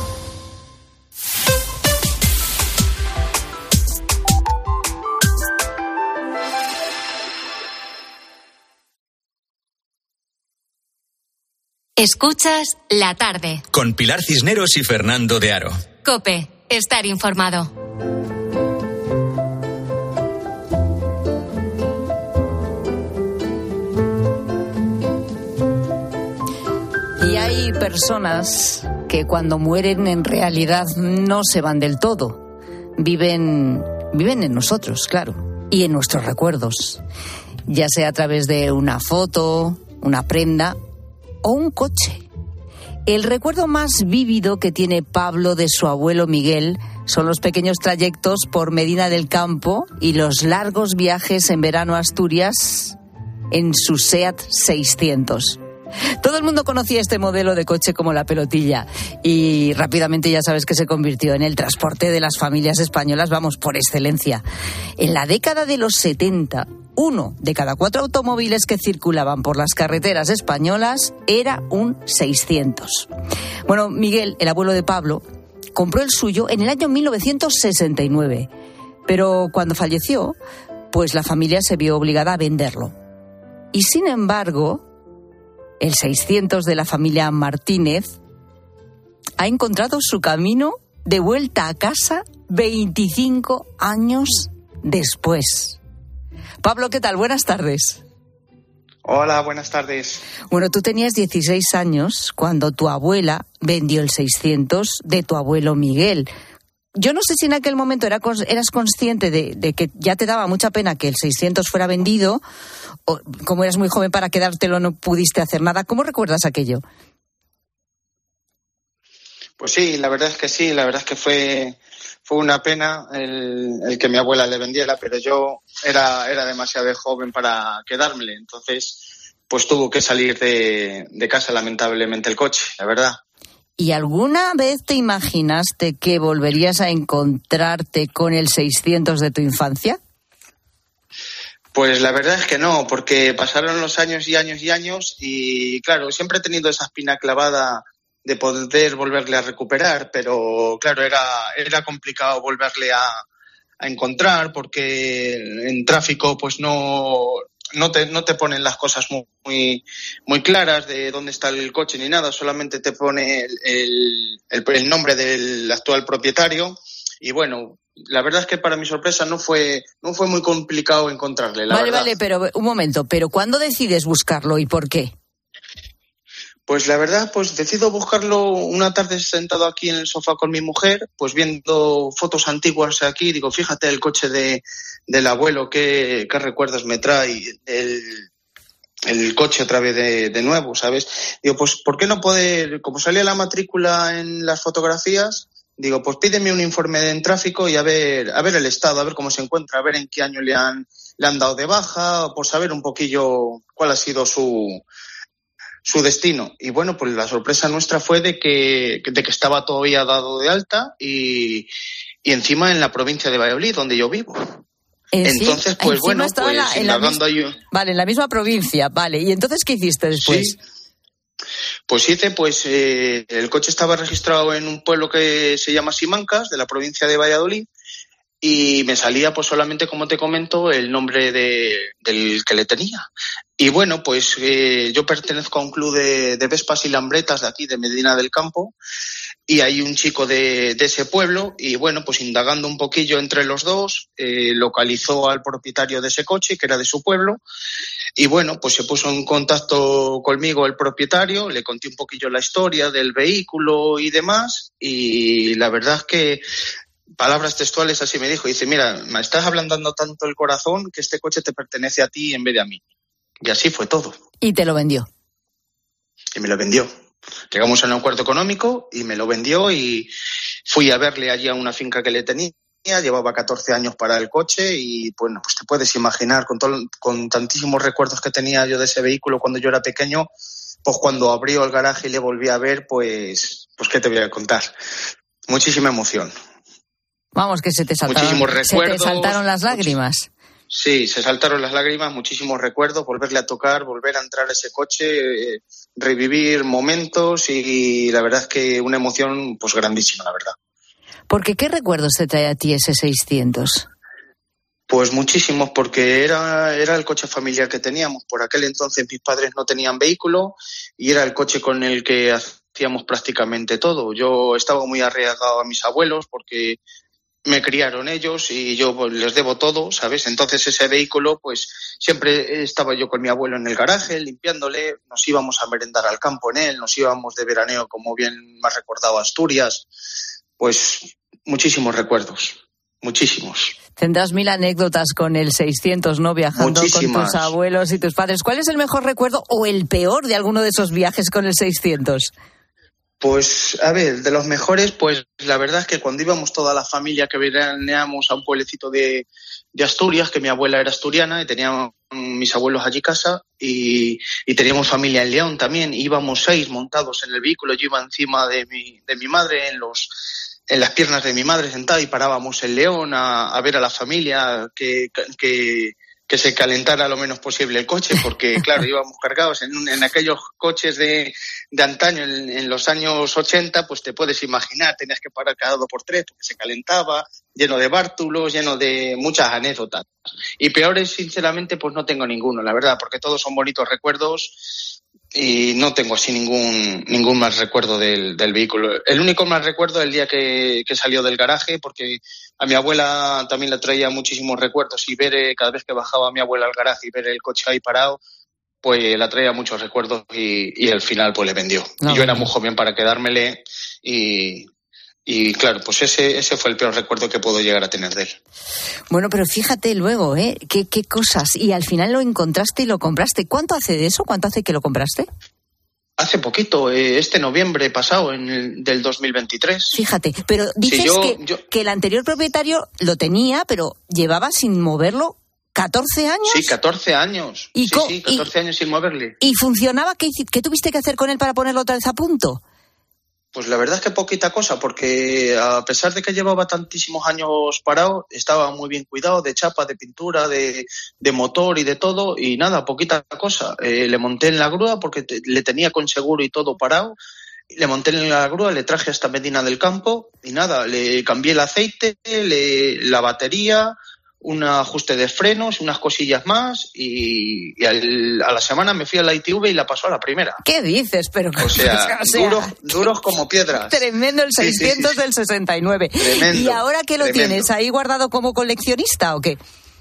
Escuchas La Tarde. Con Pilar Cisneros y Fernando de Aro. COPE. Estar informado. Y hay personas que cuando mueren en realidad no se van del todo. Viven, viven en nosotros, claro, y en nuestros recuerdos. Ya sea a través de una foto, una prenda o un coche. El recuerdo más vívido que tiene Pablo de su abuelo Miguel son los pequeños trayectos por Medina del Campo y los largos viajes en verano a Asturias en su SEAT seiscientos. Todo el mundo conocía este modelo de coche como la pelotilla y rápidamente ya sabes que se convirtió en el transporte de las familias españolas, vamos, por excelencia. En la década de los setenta, uno de cada cuatro automóviles que circulaban por las carreteras españolas era un seiscientos. Bueno, Miguel, el abuelo de Pablo, compró el suyo en el año mil novecientos sesenta y nueve, pero cuando falleció, pues la familia se vio obligada a venderlo. Y sin embargo, el seiscientos de la familia Martínez ha encontrado su camino de vuelta a casa veinticinco años después. Pablo, ¿qué tal? Buenas tardes. Hola, buenas tardes. Bueno, tú tenías dieciséis años cuando tu abuela vendió el seiscientos de tu abuelo Miguel. Yo no sé si en aquel momento era, eras consciente de, de que ya te daba mucha pena que el seiscientos fuera vendido, o como eras muy joven para quedártelo no pudiste hacer nada. ¿Cómo recuerdas aquello? Pues sí, la verdad es que sí, la verdad es que fue, fue una pena el, el que mi abuela le vendiera, pero yo era, era demasiado joven para quedármele, entonces pues tuvo que salir de, de casa lamentablemente el coche, la verdad. ¿Y alguna vez te imaginaste que volverías a encontrarte con el seiscientos de tu infancia? Pues la verdad es que no, porque pasaron los años y años y años y claro, siempre he tenido esa espina clavada de poder volverle a recuperar, pero claro, era, era complicado volverle a, a encontrar porque en tráfico pues no... No te, no te ponen las cosas muy, muy muy claras de dónde está el coche ni nada, solamente te pone el, el, el, el nombre del actual propietario y bueno, la verdad es que para mi sorpresa no fue no fue muy complicado encontrarle, la Vale, verdad. vale, pero un momento, ¿pero cuándo decides buscarlo y por qué? Pues la verdad, pues decido buscarlo una tarde sentado aquí en el sofá con mi mujer, pues viendo fotos antiguas aquí, digo, fíjate el coche de del abuelo, qué, qué recuerdos me trae el, el coche otra vez de, de nuevo, ¿sabes? Digo, pues ¿por qué no poder, como salía la matrícula en las fotografías, digo, pues pídeme un informe en tráfico y a ver, a ver el estado, a ver cómo se encuentra, a ver en qué año le han, le han dado de baja, por saber un poquillo cuál ha sido su su destino. Y bueno, pues la sorpresa nuestra fue de que, de que estaba todavía dado de alta y, y encima en la provincia de Valladolid, donde yo vivo. Eh, entonces, sí, pues bueno, pues en la, en la mis... ahí... Vale, en la misma provincia, vale. ¿Y entonces qué hiciste después? Sí. Pues hice, pues eh, el coche estaba registrado en un pueblo que se llama Simancas, de la provincia de Valladolid, y me salía pues solamente, como te comento, el nombre de, del que le tenía. Y bueno, pues eh, yo pertenezco a un club de, de Vespas y Lambretas de aquí, de Medina del Campo, y hay un chico de, de ese pueblo, y bueno, pues indagando un poquillo entre los dos, eh, localizó al propietario de ese coche, que era de su pueblo, y bueno, pues se puso en contacto conmigo el propietario, le conté un poquillo la historia del vehículo y demás, y la verdad es que palabras textuales así me dijo, dice, mira, me estás ablandando tanto el corazón que este coche te pertenece a ti en vez de a mí. Y así fue todo. Y te lo vendió. Y me lo vendió. Llegamos a un acuerdo económico y me lo vendió y fui a verle allí a una finca que le tenía. Llevaba catorce años para el coche y, bueno, pues te puedes imaginar, con, todo, con tantísimos recuerdos que tenía yo de ese vehículo cuando yo era pequeño, pues cuando abrió el garaje y le volví a ver, pues, pues qué te voy a contar. Muchísima emoción. Vamos, que se te saltaron, se te saltaron las lágrimas. Sí, se saltaron las lágrimas, muchísimos recuerdos, volverle a tocar, volver a entrar a ese coche, eh, revivir momentos y la verdad es que una emoción pues grandísima, la verdad. Porque ¿qué recuerdos te trae a ti ese seiscientos? Pues muchísimos, porque era, era el coche familiar que teníamos. Por aquel entonces mis padres no tenían vehículo y era el coche con el que hacíamos prácticamente todo. Yo estaba muy arraigado a mis abuelos porque me criaron ellos y yo pues, les debo todo, ¿sabes? Entonces ese vehículo, pues siempre estaba yo con mi abuelo en el garaje, limpiándole, nos íbamos a merendar al campo en él, nos íbamos de veraneo, como bien me has recordado, a Asturias. Pues muchísimos recuerdos, muchísimos. Tendrás mil anécdotas con el seiscientos, ¿no? Viajando con tus abuelos y tus padres. ¿Cuál es el mejor recuerdo o el peor de alguno de esos viajes con el seiscientos? Pues, a ver, de los mejores, pues la verdad es que cuando íbamos toda la familia que veraneamos a un pueblecito de, de Asturias, que mi abuela era asturiana y teníamos mis abuelos allí casa y, y teníamos familia en León también, íbamos seis montados en el vehículo, yo iba encima de mi, de mi madre en los... en las piernas de mi madre sentada y parábamos en León a, a ver a la familia que, que, que se calentara lo menos posible el coche, porque claro, íbamos cargados en, en aquellos coches de, de antaño, en, en los años ochenta, pues te puedes imaginar, tenías que parar cada dos por tres porque se calentaba, lleno de bártulos, lleno de muchas anécdotas. Y peores, sinceramente, pues no tengo ninguno, la verdad, porque todos son bonitos recuerdos. Y no tengo así ningún ningún mal recuerdo del, del vehículo. El único mal recuerdo es el día que, que salió del garaje, porque a mi abuela también le traía muchísimos recuerdos y ver, eh, cada vez que bajaba a mi abuela al garaje y ver el coche ahí parado, pues le traía muchos recuerdos y, y al final pues le vendió. No, y yo era muy joven para quedármele y... Y claro, pues ese ese fue el peor recuerdo que puedo llegar a tener de él. Bueno, pero fíjate luego, ¿eh? ¿Qué, qué cosas? Y al final lo encontraste y lo compraste. ¿Cuánto hace de eso? ¿Cuánto hace que lo compraste? Hace poquito, eh, este noviembre pasado, en el, del dos mil veintitrés. Fíjate, pero dices sí, yo, que, yo... que el anterior propietario lo tenía, pero llevaba sin moverlo catorce años. Sí, catorce años. ¿Y sí, co- sí, catorce y, años sin moverle. ¿Y funcionaba? ¿Qué, ¿Qué tuviste que hacer con él para ponerlo otra vez a punto? Pues la verdad es que poquita cosa, porque a pesar de que llevaba tantísimos años parado, estaba muy bien cuidado de chapa, de pintura, de, de motor y de todo, y nada, poquita cosa. Eh, le monté en la grúa porque te, le tenía con seguro y todo parado, le monté en la grúa, le traje hasta Medina del Campo y nada, le cambié el aceite, le, la batería, un ajuste de frenos, unas cosillas más y, y al, a la semana me fui a la I T V y la pasó a la primera. ¿Qué dices? Pero o sea, o sea duros, duros como piedras. Tremendo el seiscientos sí, sí, sí. del sesenta y nueve. Tremendo, ¿Y ahora qué lo tremendo. tienes ahí guardado como coleccionista o qué?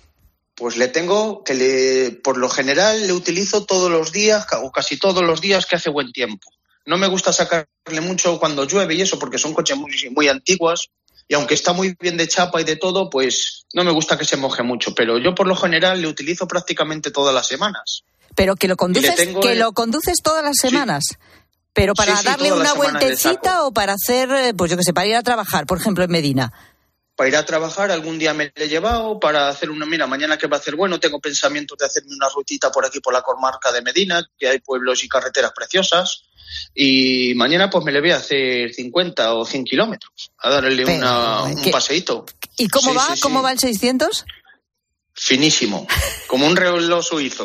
Pues le tengo que le, por lo general le utilizo todos los días o casi todos los días que hace buen tiempo. No me gusta sacarle mucho cuando llueve y eso porque son coches muy, muy antiguos. Y aunque está muy bien de chapa y de todo, pues no me gusta que se moje mucho. Pero yo por lo general le utilizo prácticamente todas las semanas. Pero que lo conduces, que el... lo conduces todas las semanas. Sí. Pero para sí, sí, darle una vueltecita o para hacer, pues yo qué sé, para ir a trabajar, por ejemplo, en Medina. Para ir a trabajar, algún día me le he llevado, para hacer una, mira, mañana que va a hacer bueno, tengo pensamientos de hacerme una rutita por aquí, por la comarca de Medina, que hay pueblos y carreteras preciosas. Y mañana pues me le voy a hacer cincuenta o cien kilómetros, a darle Pero, una, un ¿qué? paseíto. ¿Y cómo sí, va? Sí, ¿Cómo sí. va el seiscientos? Finísimo, como un reloj suizo.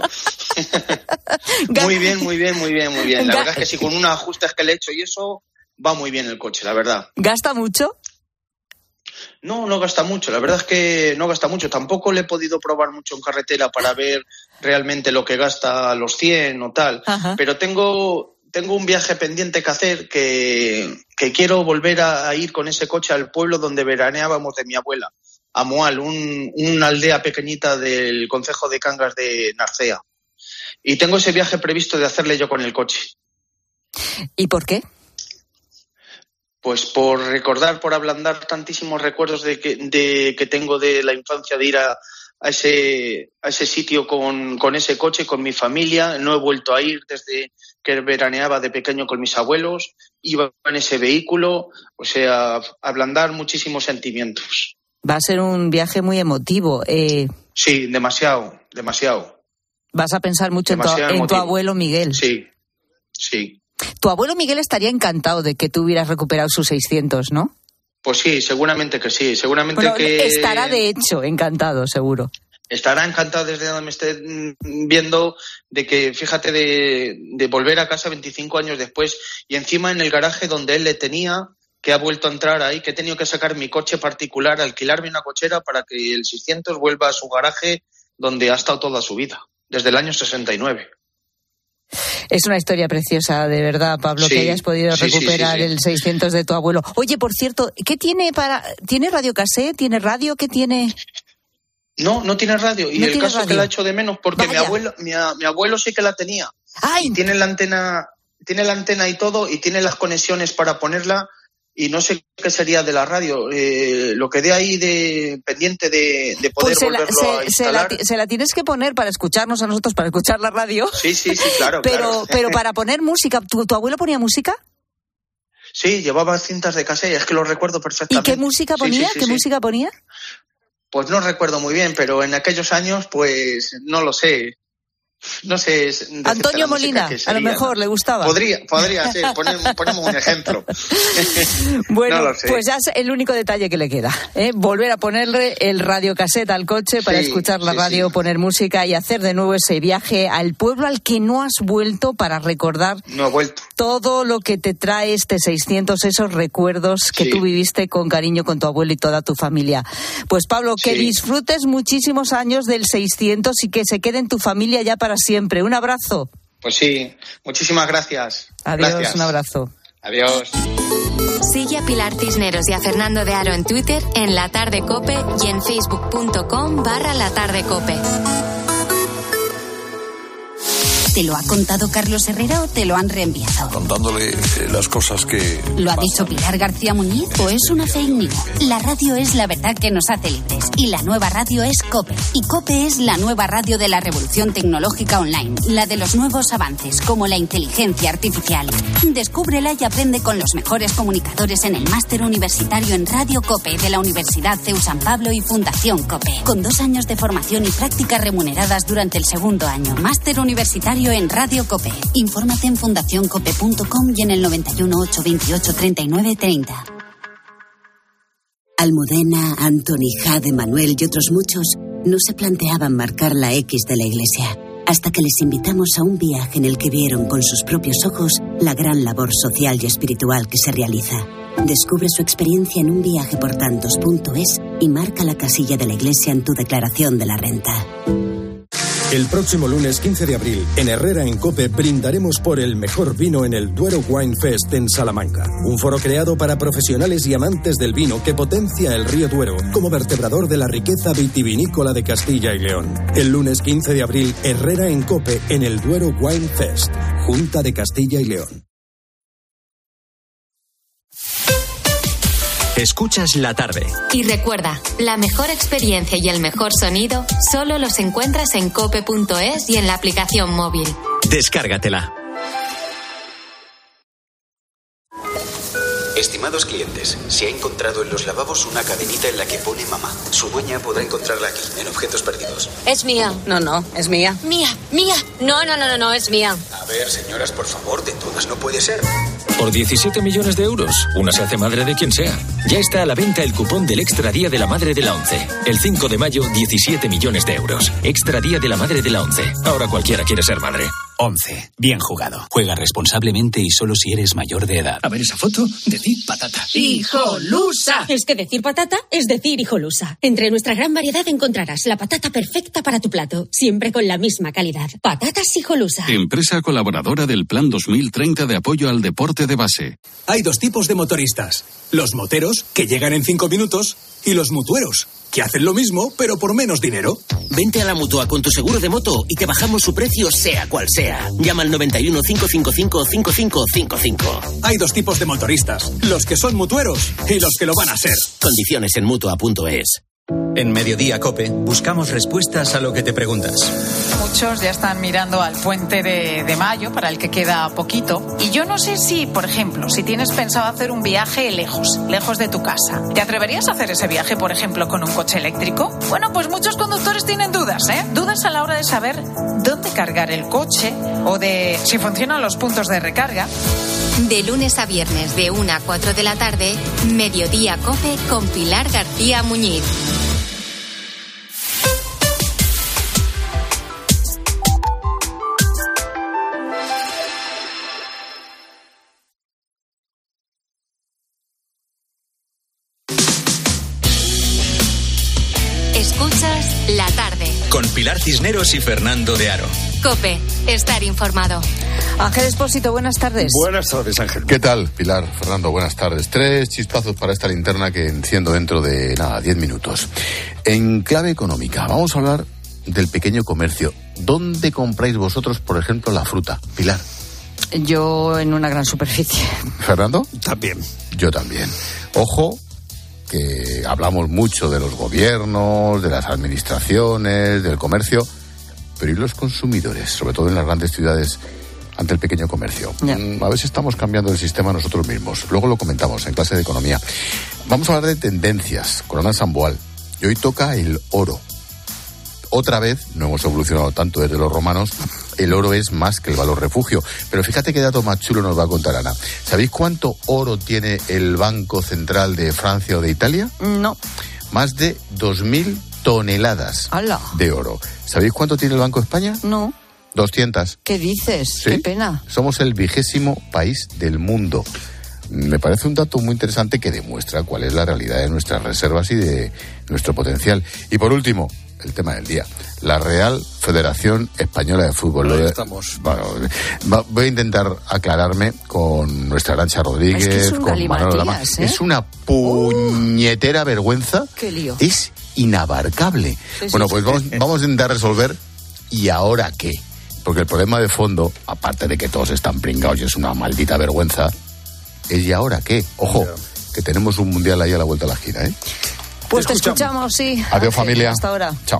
Muy bien, muy bien, muy bien, muy bien. La verdad es que sí, con unos ajustes que le he hecho y eso, va muy bien el coche, la verdad. ¿Gasta mucho? No, no gasta mucho, la verdad es que no gasta mucho. Tampoco le he podido probar mucho en carretera para ver realmente lo que gasta a los cien o tal. Ajá. Pero tengo... Tengo un viaje pendiente que hacer, que, que quiero volver a, a ir con ese coche al pueblo donde veraneábamos de mi abuela, a Moal, un, una aldea pequeñita del concejo de Cangas de Narcea. Y tengo ese viaje previsto de hacerle yo con el coche. ¿Y por qué? Pues por recordar, por ablandar tantísimos recuerdos de que, de, que tengo de la infancia, de ir a, a ese, a ese sitio con, con ese coche, con mi familia. No he vuelto a ir desde que veraneaba de pequeño con mis abuelos. Iba en ese vehículo, o sea, ablandar muchísimos sentimientos. Va a ser un viaje muy emotivo. Eh... Sí, demasiado, demasiado. Vas a pensar mucho en tu, en tu abuelo Miguel. Sí, sí. Tu abuelo Miguel estaría encantado de que tú hubieras recuperado sus seiscientos, ¿no? Pues sí, seguramente que sí. Seguramente bueno, que... estará de hecho encantado, seguro. Estará encantado desde donde me esté viendo de que, fíjate, de, de volver a casa veinticinco años después y encima en el garaje donde él le tenía, que ha vuelto a entrar ahí, que he tenido que sacar mi coche particular, alquilarme una cochera para que el seiscientos vuelva a su garaje donde ha estado toda su vida, desde el año sesenta y nueve. Es una historia preciosa, de verdad, Pablo, sí, que hayas podido sí, recuperar sí, sí, sí. el seiscientos de tu abuelo. Oye, por cierto, ¿qué tiene para...? ¿Tiene radiocassette? ¿Tiene radio? ¿Qué tiene...? No, no tiene radio. Y no el caso radio. que la echo de menos porque mi abuelo, mi, mi abuelo sí que la tenía. ¡Ay! Y tiene la antena, tiene la antena y todo, y tiene las conexiones para ponerla, y no sé qué sería de la radio. Eh, lo quedé ahí de pendiente de, de poder pues se volverlo la, se, a instalar. Se la, se la tienes que poner para escucharnos a nosotros, para escuchar la radio. Sí, sí, sí, claro. pero, claro. pero para poner música, ¿tu, ¿tu abuelo ponía música? Sí, llevaba cintas de cassette, es que lo recuerdo perfectamente. ¿Y qué música ponía? Sí, sí, sí, ¿Qué sí. música ponía? Pues no recuerdo muy bien, pero en aquellos años, pues no lo sé. No sé. Antonio Molina, a lo mejor le gustaba. Podría, podría ser, ponemos, ponemos un ejemplo. Bueno, no lo sé. Pues ya es el único detalle que le queda, ¿eh? Volver a ponerle el radiocassette al coche para sí, escuchar la sí, radio, sí. poner música y hacer de nuevo ese viaje al pueblo al que no has vuelto para recordar no he vuelto. todo lo que te trae este seiscientos, esos recuerdos que sí. tú viviste con cariño con tu abuelo y toda tu familia. Pues Pablo, que sí. disfrutes muchísimos años del seiscientos y que se quede en tu familia ya para siempre. Un abrazo. Pues sí, muchísimas gracias. Adiós, gracias. Un abrazo. Adiós. Sigue a Pilar Cisneros y a Fernando de Aro en Twitter, en La Tarde Cope y en facebook punto com barra La Tarde Cope. ¿Te lo ha contado Carlos Herrera o te lo han reenviado? Contándole eh, las cosas que... ¿Lo ha dicho Pilar García Muñiz o es una fake news? La radio es la verdad que nos hace libres y la nueva radio es COPE. Y COPE es la nueva radio de la revolución tecnológica online, la de los nuevos avances como la inteligencia artificial. Descúbrela y aprende con los mejores comunicadores en el máster universitario en Radio COPE de la Universidad C E U San Pablo y Fundación COPE. Con dos años de formación y prácticas remuneradas durante el segundo año. Máster universitario en Radio COPE. Infórmate en fundación cope punto com y en el noventa y uno, ochocientos veintiocho, treinta y nueve treinta. Almudena, Antoni, Jade, Manuel y otros muchos no se planteaban marcar la X de la iglesia hasta que les invitamos a un viaje en el que vieron con sus propios ojos la gran labor social y espiritual que se realiza. Descubre su experiencia en un viaje por tantos punto es y marca la casilla de la iglesia en tu declaración de la renta. El próximo lunes quince de abril, en Herrera en COPE, brindaremos por el mejor vino en el Duero Wine Fest en Salamanca. Un foro creado para profesionales y amantes del vino que potencia el río Duero como vertebrador de la riqueza vitivinícola de Castilla y León. El lunes quince de abril, Herrera en COPE, en el Duero Wine Fest, Junta de Castilla y León. Escuchas La Tarde. Y recuerda, la mejor experiencia y el mejor sonido solo los encuentras en cope punto es y en la aplicación móvil. Descárgatela. Estimados clientes, se ha encontrado en los lavabos una cadenita en la que pone mamá. Su dueña podrá encontrarla aquí, en objetos perdidos. Es mía. No, no, es mía. Mía, mía. No, no, no, no, no, es mía. A ver, señoras, por favor, de todas no puede ser. Por diecisiete millones de euros, una se hace madre de quien sea. Ya está a la venta el cupón del Extra Día de la Madre de la ONCE. El cinco de mayo, diecisiete millones de euros. Extra Día de la Madre de la ONCE. Ahora cualquiera quiere ser madre. ONCE. Bien jugado. Juega responsablemente y solo si eres mayor de edad. A ver esa foto, decir patata. ¡Hijolusa! Es que decir patata es decir hijolusa. Entre nuestra gran variedad encontrarás la patata perfecta para tu plato, siempre con la misma calidad. Patatas Hijolusa. Empresa colaboradora del Plan dos mil treinta de apoyo al deporte de base. Hay dos tipos de motoristas. Los moteros, que llegan en cinco minutos, y los mutueros, que hacen lo mismo, pero por menos dinero. Vente a la Mutua con tu seguro de moto y te bajamos su precio sea cual sea. Llama al noventa y uno, cinco cinco cinco, cinco cinco cinco cinco. Hay dos tipos de motoristas, los que son mutueros y los que lo van a ser. Condiciones en mutua punto es. En Mediodía COPE buscamos respuestas a lo que te preguntas. Muchos ya están mirando al puente de, de mayo, para el que queda poquito. Y yo no sé si, por ejemplo, si tienes pensado hacer un viaje lejos, lejos de tu casa, ¿te atreverías a hacer ese viaje, por ejemplo, con un coche eléctrico? Bueno, pues muchos conductores tienen dudas, ¿eh? Dudas a la hora de saber dónde cargar el coche o de si funcionan los puntos de recarga. De lunes a viernes, de una a cuatro de la tarde, Mediodía COPE con Pilar García Muñiz. Escuchas La Tarde. Con Pilar Cisneros y Fernando de Aro. COPE, estar informado. Ángel Expósito, buenas tardes. Buenas tardes, Ángel. ¿Qué tal, Pilar? Fernando, buenas tardes. Tres chispazos para esta linterna que enciendo dentro de, nada, diez minutos. En clave económica, vamos a hablar del pequeño comercio. ¿Dónde compráis vosotros, por ejemplo, la fruta? Pilar. Yo en una gran superficie. ¿Fernando? También. Yo también. Ojo, que hablamos mucho de los gobiernos, de las administraciones, del comercio, pero ¿y los consumidores? Sobre todo en las grandes ciudades, ante el pequeño comercio. Yeah. A ver si estamos cambiando el sistema nosotros mismos. Luego lo comentamos en clase de economía. Vamos a hablar de tendencias con Ana Samboal. Y hoy toca el oro. Otra vez, no hemos evolucionado tanto desde los romanos, el oro es más que el valor refugio. Pero fíjate qué dato más chulo nos va a contar Ana. ¿Sabéis cuánto oro tiene el Banco Central de Francia o de Italia? No. Más de dos mil toneladas ¡Hala! De oro. ¿Sabéis cuánto tiene el Banco de España? No. doscientas. ¿Qué dices? ¿Sí? Qué pena. Somos el vigésimo país del mundo. Me parece un dato muy interesante que demuestra cuál es la realidad de nuestras reservas y de nuestro potencial. Y por último, el tema del día. La Real Federación Española de Fútbol. Ahí estamos. Bueno, va, voy a intentar aclararme con nuestra Arancha Rodríguez, es que es un con Manolo Lama. ¿eh? Es una puñetera uh, vergüenza. Qué lío. Es inabarcable. Sí, bueno, sí, pues sí. Vamos, vamos a intentar resolver. ¿Y ahora qué? Porque el problema de fondo, aparte de que todos están pringados y es una maldita vergüenza, es ¿y ahora qué? Ojo, yeah. que tenemos un mundial ahí a la vuelta de la gira, ¿eh? Pues te escuchamos, sí. Adiós, familia. Hasta ahora. Chao.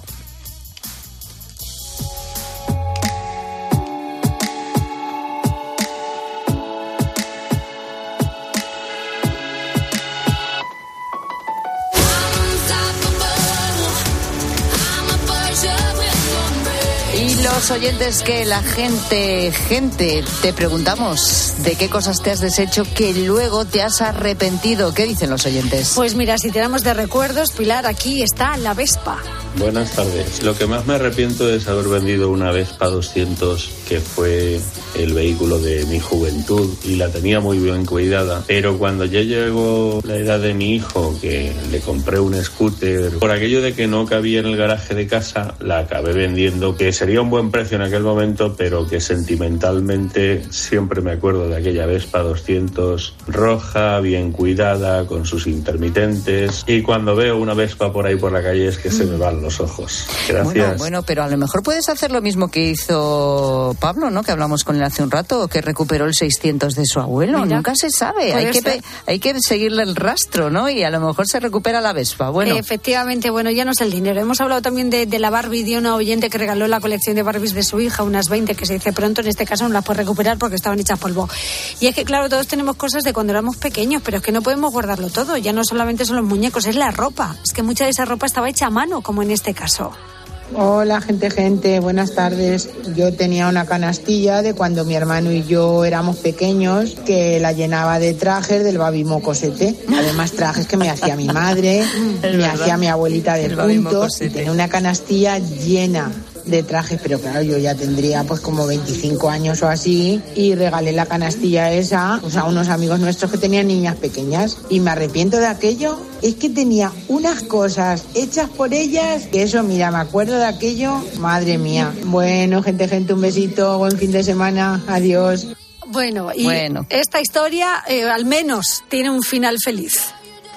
Y los oyentes que la gente, gente, te preguntamos de qué cosas te has deshecho que luego te has arrepentido. ¿Qué dicen los oyentes? Pues mira, si tiramos de recuerdos, Pilar, aquí está la Vespa. Buenas tardes. Lo que más me arrepiento es haber vendido una Vespa doscientos, que fue el vehículo de mi juventud y la tenía muy bien cuidada. Pero cuando ya llegó la edad de mi hijo, que le compré un scooter, por aquello de que no cabía en el garaje de casa, la acabé vendiendo, que sería un buen precio en aquel momento, pero que sentimentalmente siempre me acuerdo de aquella Vespa doscientos roja, bien cuidada, con sus intermitentes. Y cuando veo una Vespa por ahí por la calle es que mm. se me van los ojos. Gracias. Bueno, bueno, pero a lo mejor puedes hacer lo mismo que hizo Pablo, ¿no? Que hablamos con él hace un rato, que recuperó el seiscientos de su abuelo. Mira, nunca se sabe. Hay que, pe- hay que seguirle el rastro, ¿no? Y a lo mejor se recupera la Vespa. Bueno. Efectivamente, bueno, ya no es el dinero. Hemos hablado también de, de la Barbie de una oyente que regaló la colección de Barbies de su hija, unas veinte, que se dice pronto. En este caso no las puede recuperar porque estaban hechas polvo. Y es que, claro, todos tenemos cosas de cuando éramos pequeños, pero es que no podemos guardarlo todo. Ya no solamente son los muñecos, es la ropa. Es que mucha de esa ropa estaba hecha a mano, como en este caso. Hola, gente, gente, buenas tardes. Yo tenía una canastilla de cuando mi hermano y yo éramos pequeños, que la llenaba de trajes del Babi Mocosete. Además, trajes que me hacía mi madre, me hacía mi abuelita de puntos, y tenía una canastilla llena de trajes, pero claro, yo ya tendría pues como veinticinco años o así, y regalé la canastilla esa pues, a unos amigos nuestros que tenían niñas pequeñas, y me arrepiento de aquello. Es que tenía unas cosas hechas por ellas, que eso, mira, me acuerdo de aquello, madre mía. Bueno, gente, gente, un besito, buen fin de semana, adiós. Bueno, y bueno. esta historia eh, al menos tiene un final feliz.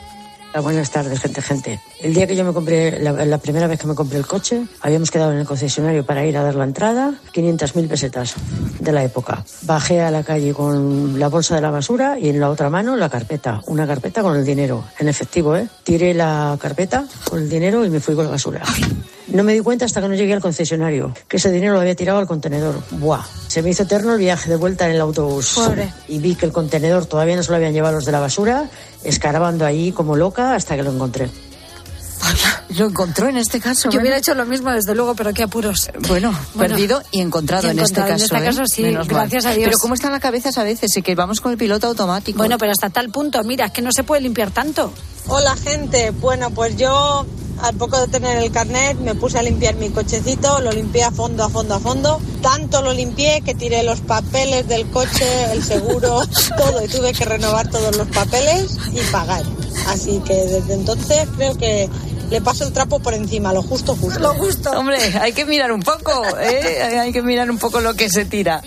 Buenas tardes, gente, gente. El día que yo me compré, la, la primera vez que me compré el coche, habíamos quedado en el concesionario para ir a dar la entrada, quinientas mil pesetas de la época. Bajé a la calle con la bolsa de la basura y en la otra mano la carpeta, una carpeta con el dinero, en efectivo, ¿eh? Tiré la carpeta con el dinero y me fui con la basura. No me di cuenta hasta que no llegué al concesionario, que ese dinero lo había tirado al contenedor. ¡Buah! Se me hizo eterno el viaje de vuelta en el autobús. Pobre. Y vi que el contenedor todavía no se lo habían llevado los de la basura, escarabando ahí como loca hasta que lo encontré. Lo encontró en este caso. Yo hubiera hecho lo mismo, desde luego, pero qué apuros. Bueno, Bueno, perdido y encontrado, y en este encontrado. caso. En este caso ¿eh? sí, Menos mal. gracias a Dios. Pero cómo están las cabezas a veces y que vamos con el piloto automático. Bueno, pero hasta tal punto, mira, es que no se puede limpiar tanto. Hola, gente. Bueno, pues yo, al poco de tener el carnet, me puse a limpiar mi cochecito, lo limpié a fondo, a fondo, a fondo. Tanto lo limpié que tiré los papeles del coche, el seguro, todo, y tuve que renovar todos los papeles y pagar. Así que desde entonces creo que le paso el trapo por encima, lo justo, justo. Lo justo. Hombre, hay que mirar un poco, ¿eh? Hay que mirar un poco lo que se tira.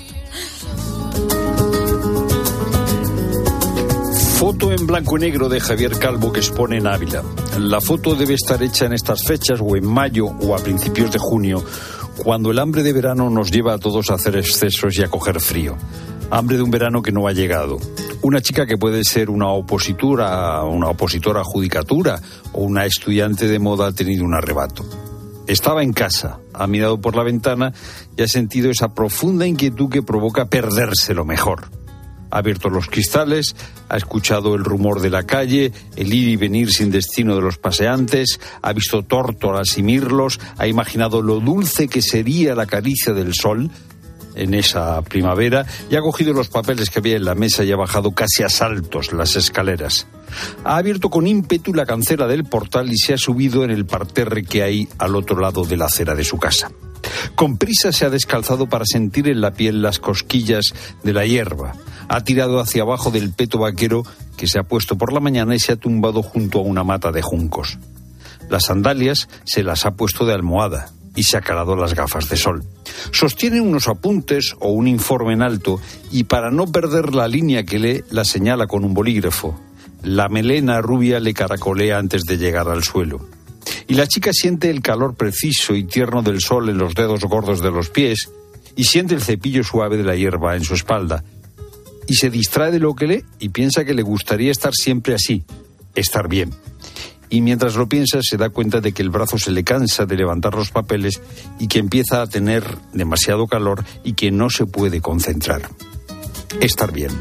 Foto en blanco y negro de Javier Calvo que expone en Ávila. La foto debe estar hecha en estas fechas o en mayo o a principios de junio, cuando el hambre de verano nos lleva a todos a hacer excesos y a coger frío. Hambre de un verano que no ha llegado. Una chica que puede ser una opositora, una opositora a judicatura o una estudiante de moda ha tenido un arrebato. Estaba en casa, ha mirado por la ventana y ha sentido esa profunda inquietud que provoca perderse lo mejor. Ha abierto los cristales, ha escuchado el rumor de la calle, el ir y venir sin destino de los paseantes, ha visto tórtolas y mirlos, ha imaginado lo dulce que sería la caricia del sol en esa primavera y ha cogido los papeles que había en la mesa y ha bajado casi a saltos las escaleras. Ha abierto con ímpetu la cancela del portal y se ha subido en el parterre que hay al otro lado de la acera de su casa. Con prisa se ha descalzado para sentir en la piel las cosquillas de la hierba. Ha tirado hacia abajo del peto vaquero que se ha puesto por la mañana y se ha tumbado junto a una mata de juncos. Las sandalias se las ha puesto de almohada y se ha calado las gafas de sol. Sostiene unos apuntes o un informe en alto y para no perder la línea que lee la señala con un bolígrafo. La melena rubia le caracolea antes de llegar al suelo. Y la chica siente el calor preciso y tierno del sol en los dedos gordos de los pies y siente el cepillo suave de la hierba en su espalda. Y se distrae de lo que lee y piensa que le gustaría estar siempre así, estar bien. Y mientras lo piensa se da cuenta de que el brazo se le cansa de levantar los papeles y que empieza a tener demasiado calor y que no se puede concentrar. Estar bien.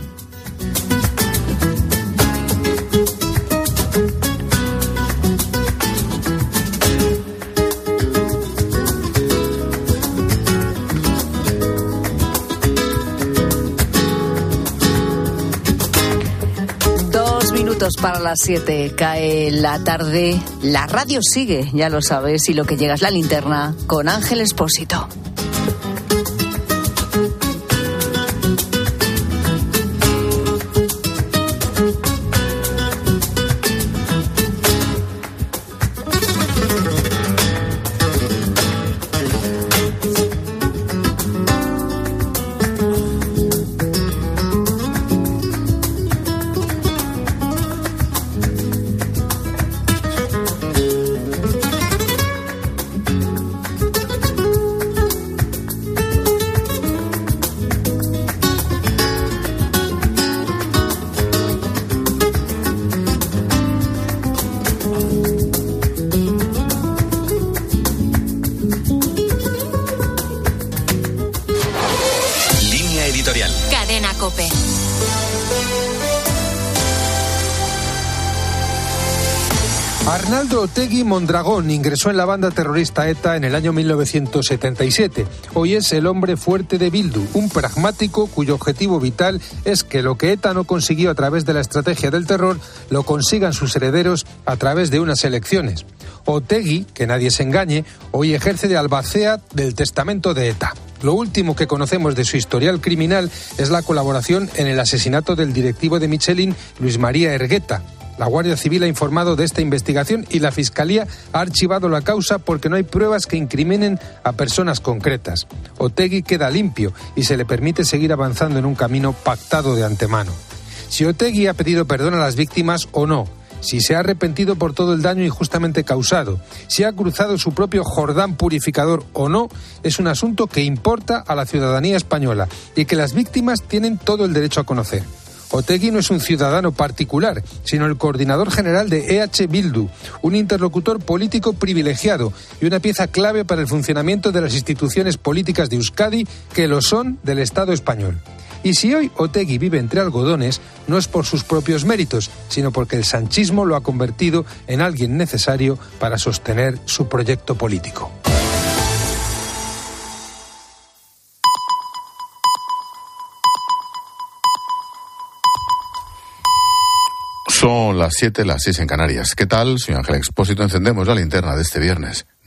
Para las siete cae la tarde, la radio sigue, ya lo sabes, y lo que llega es la linterna con Ángel Expósito. COPE. Arnaldo Otegi Mondragón ingresó en la banda terrorista ETA en el año mil novecientos setenta y siete. Hoy es el hombre fuerte de Bildu, un pragmático cuyo objetivo vital es que lo que ETA no consiguió a través de la estrategia del terror lo consigan sus herederos a través de unas elecciones. Otegi, que nadie se engañe, hoy ejerce de albacea del testamento de ETA. Lo último que conocemos de su historial criminal es la colaboración en el asesinato del directivo de Michelin, Luis María Ergueta. La Guardia Civil ha informado de esta investigación y la Fiscalía ha archivado la causa porque no hay pruebas que incriminen a personas concretas. Otegi queda limpio y se le permite seguir avanzando en un camino pactado de antemano. Si Otegi ha pedido perdón a las víctimas o no, si se ha arrepentido por todo el daño injustamente causado, si ha cruzado su propio Jordán purificador o no, es un asunto que importa a la ciudadanía española y que las víctimas tienen todo el derecho a conocer. Otegi no es un ciudadano particular, sino el coordinador general de E H Bildu, un interlocutor político privilegiado y una pieza clave para el funcionamiento de las instituciones políticas de Euskadi, que lo son del Estado español. Y si hoy Otegi vive entre algodones, no es por sus propios méritos, sino porque el sanchismo lo ha convertido en alguien necesario para sostener su proyecto político. Son las siete, las seis en Canarias. ¿Qué tal? Soy Ángel Expósito. Encendemos la linterna de este viernes.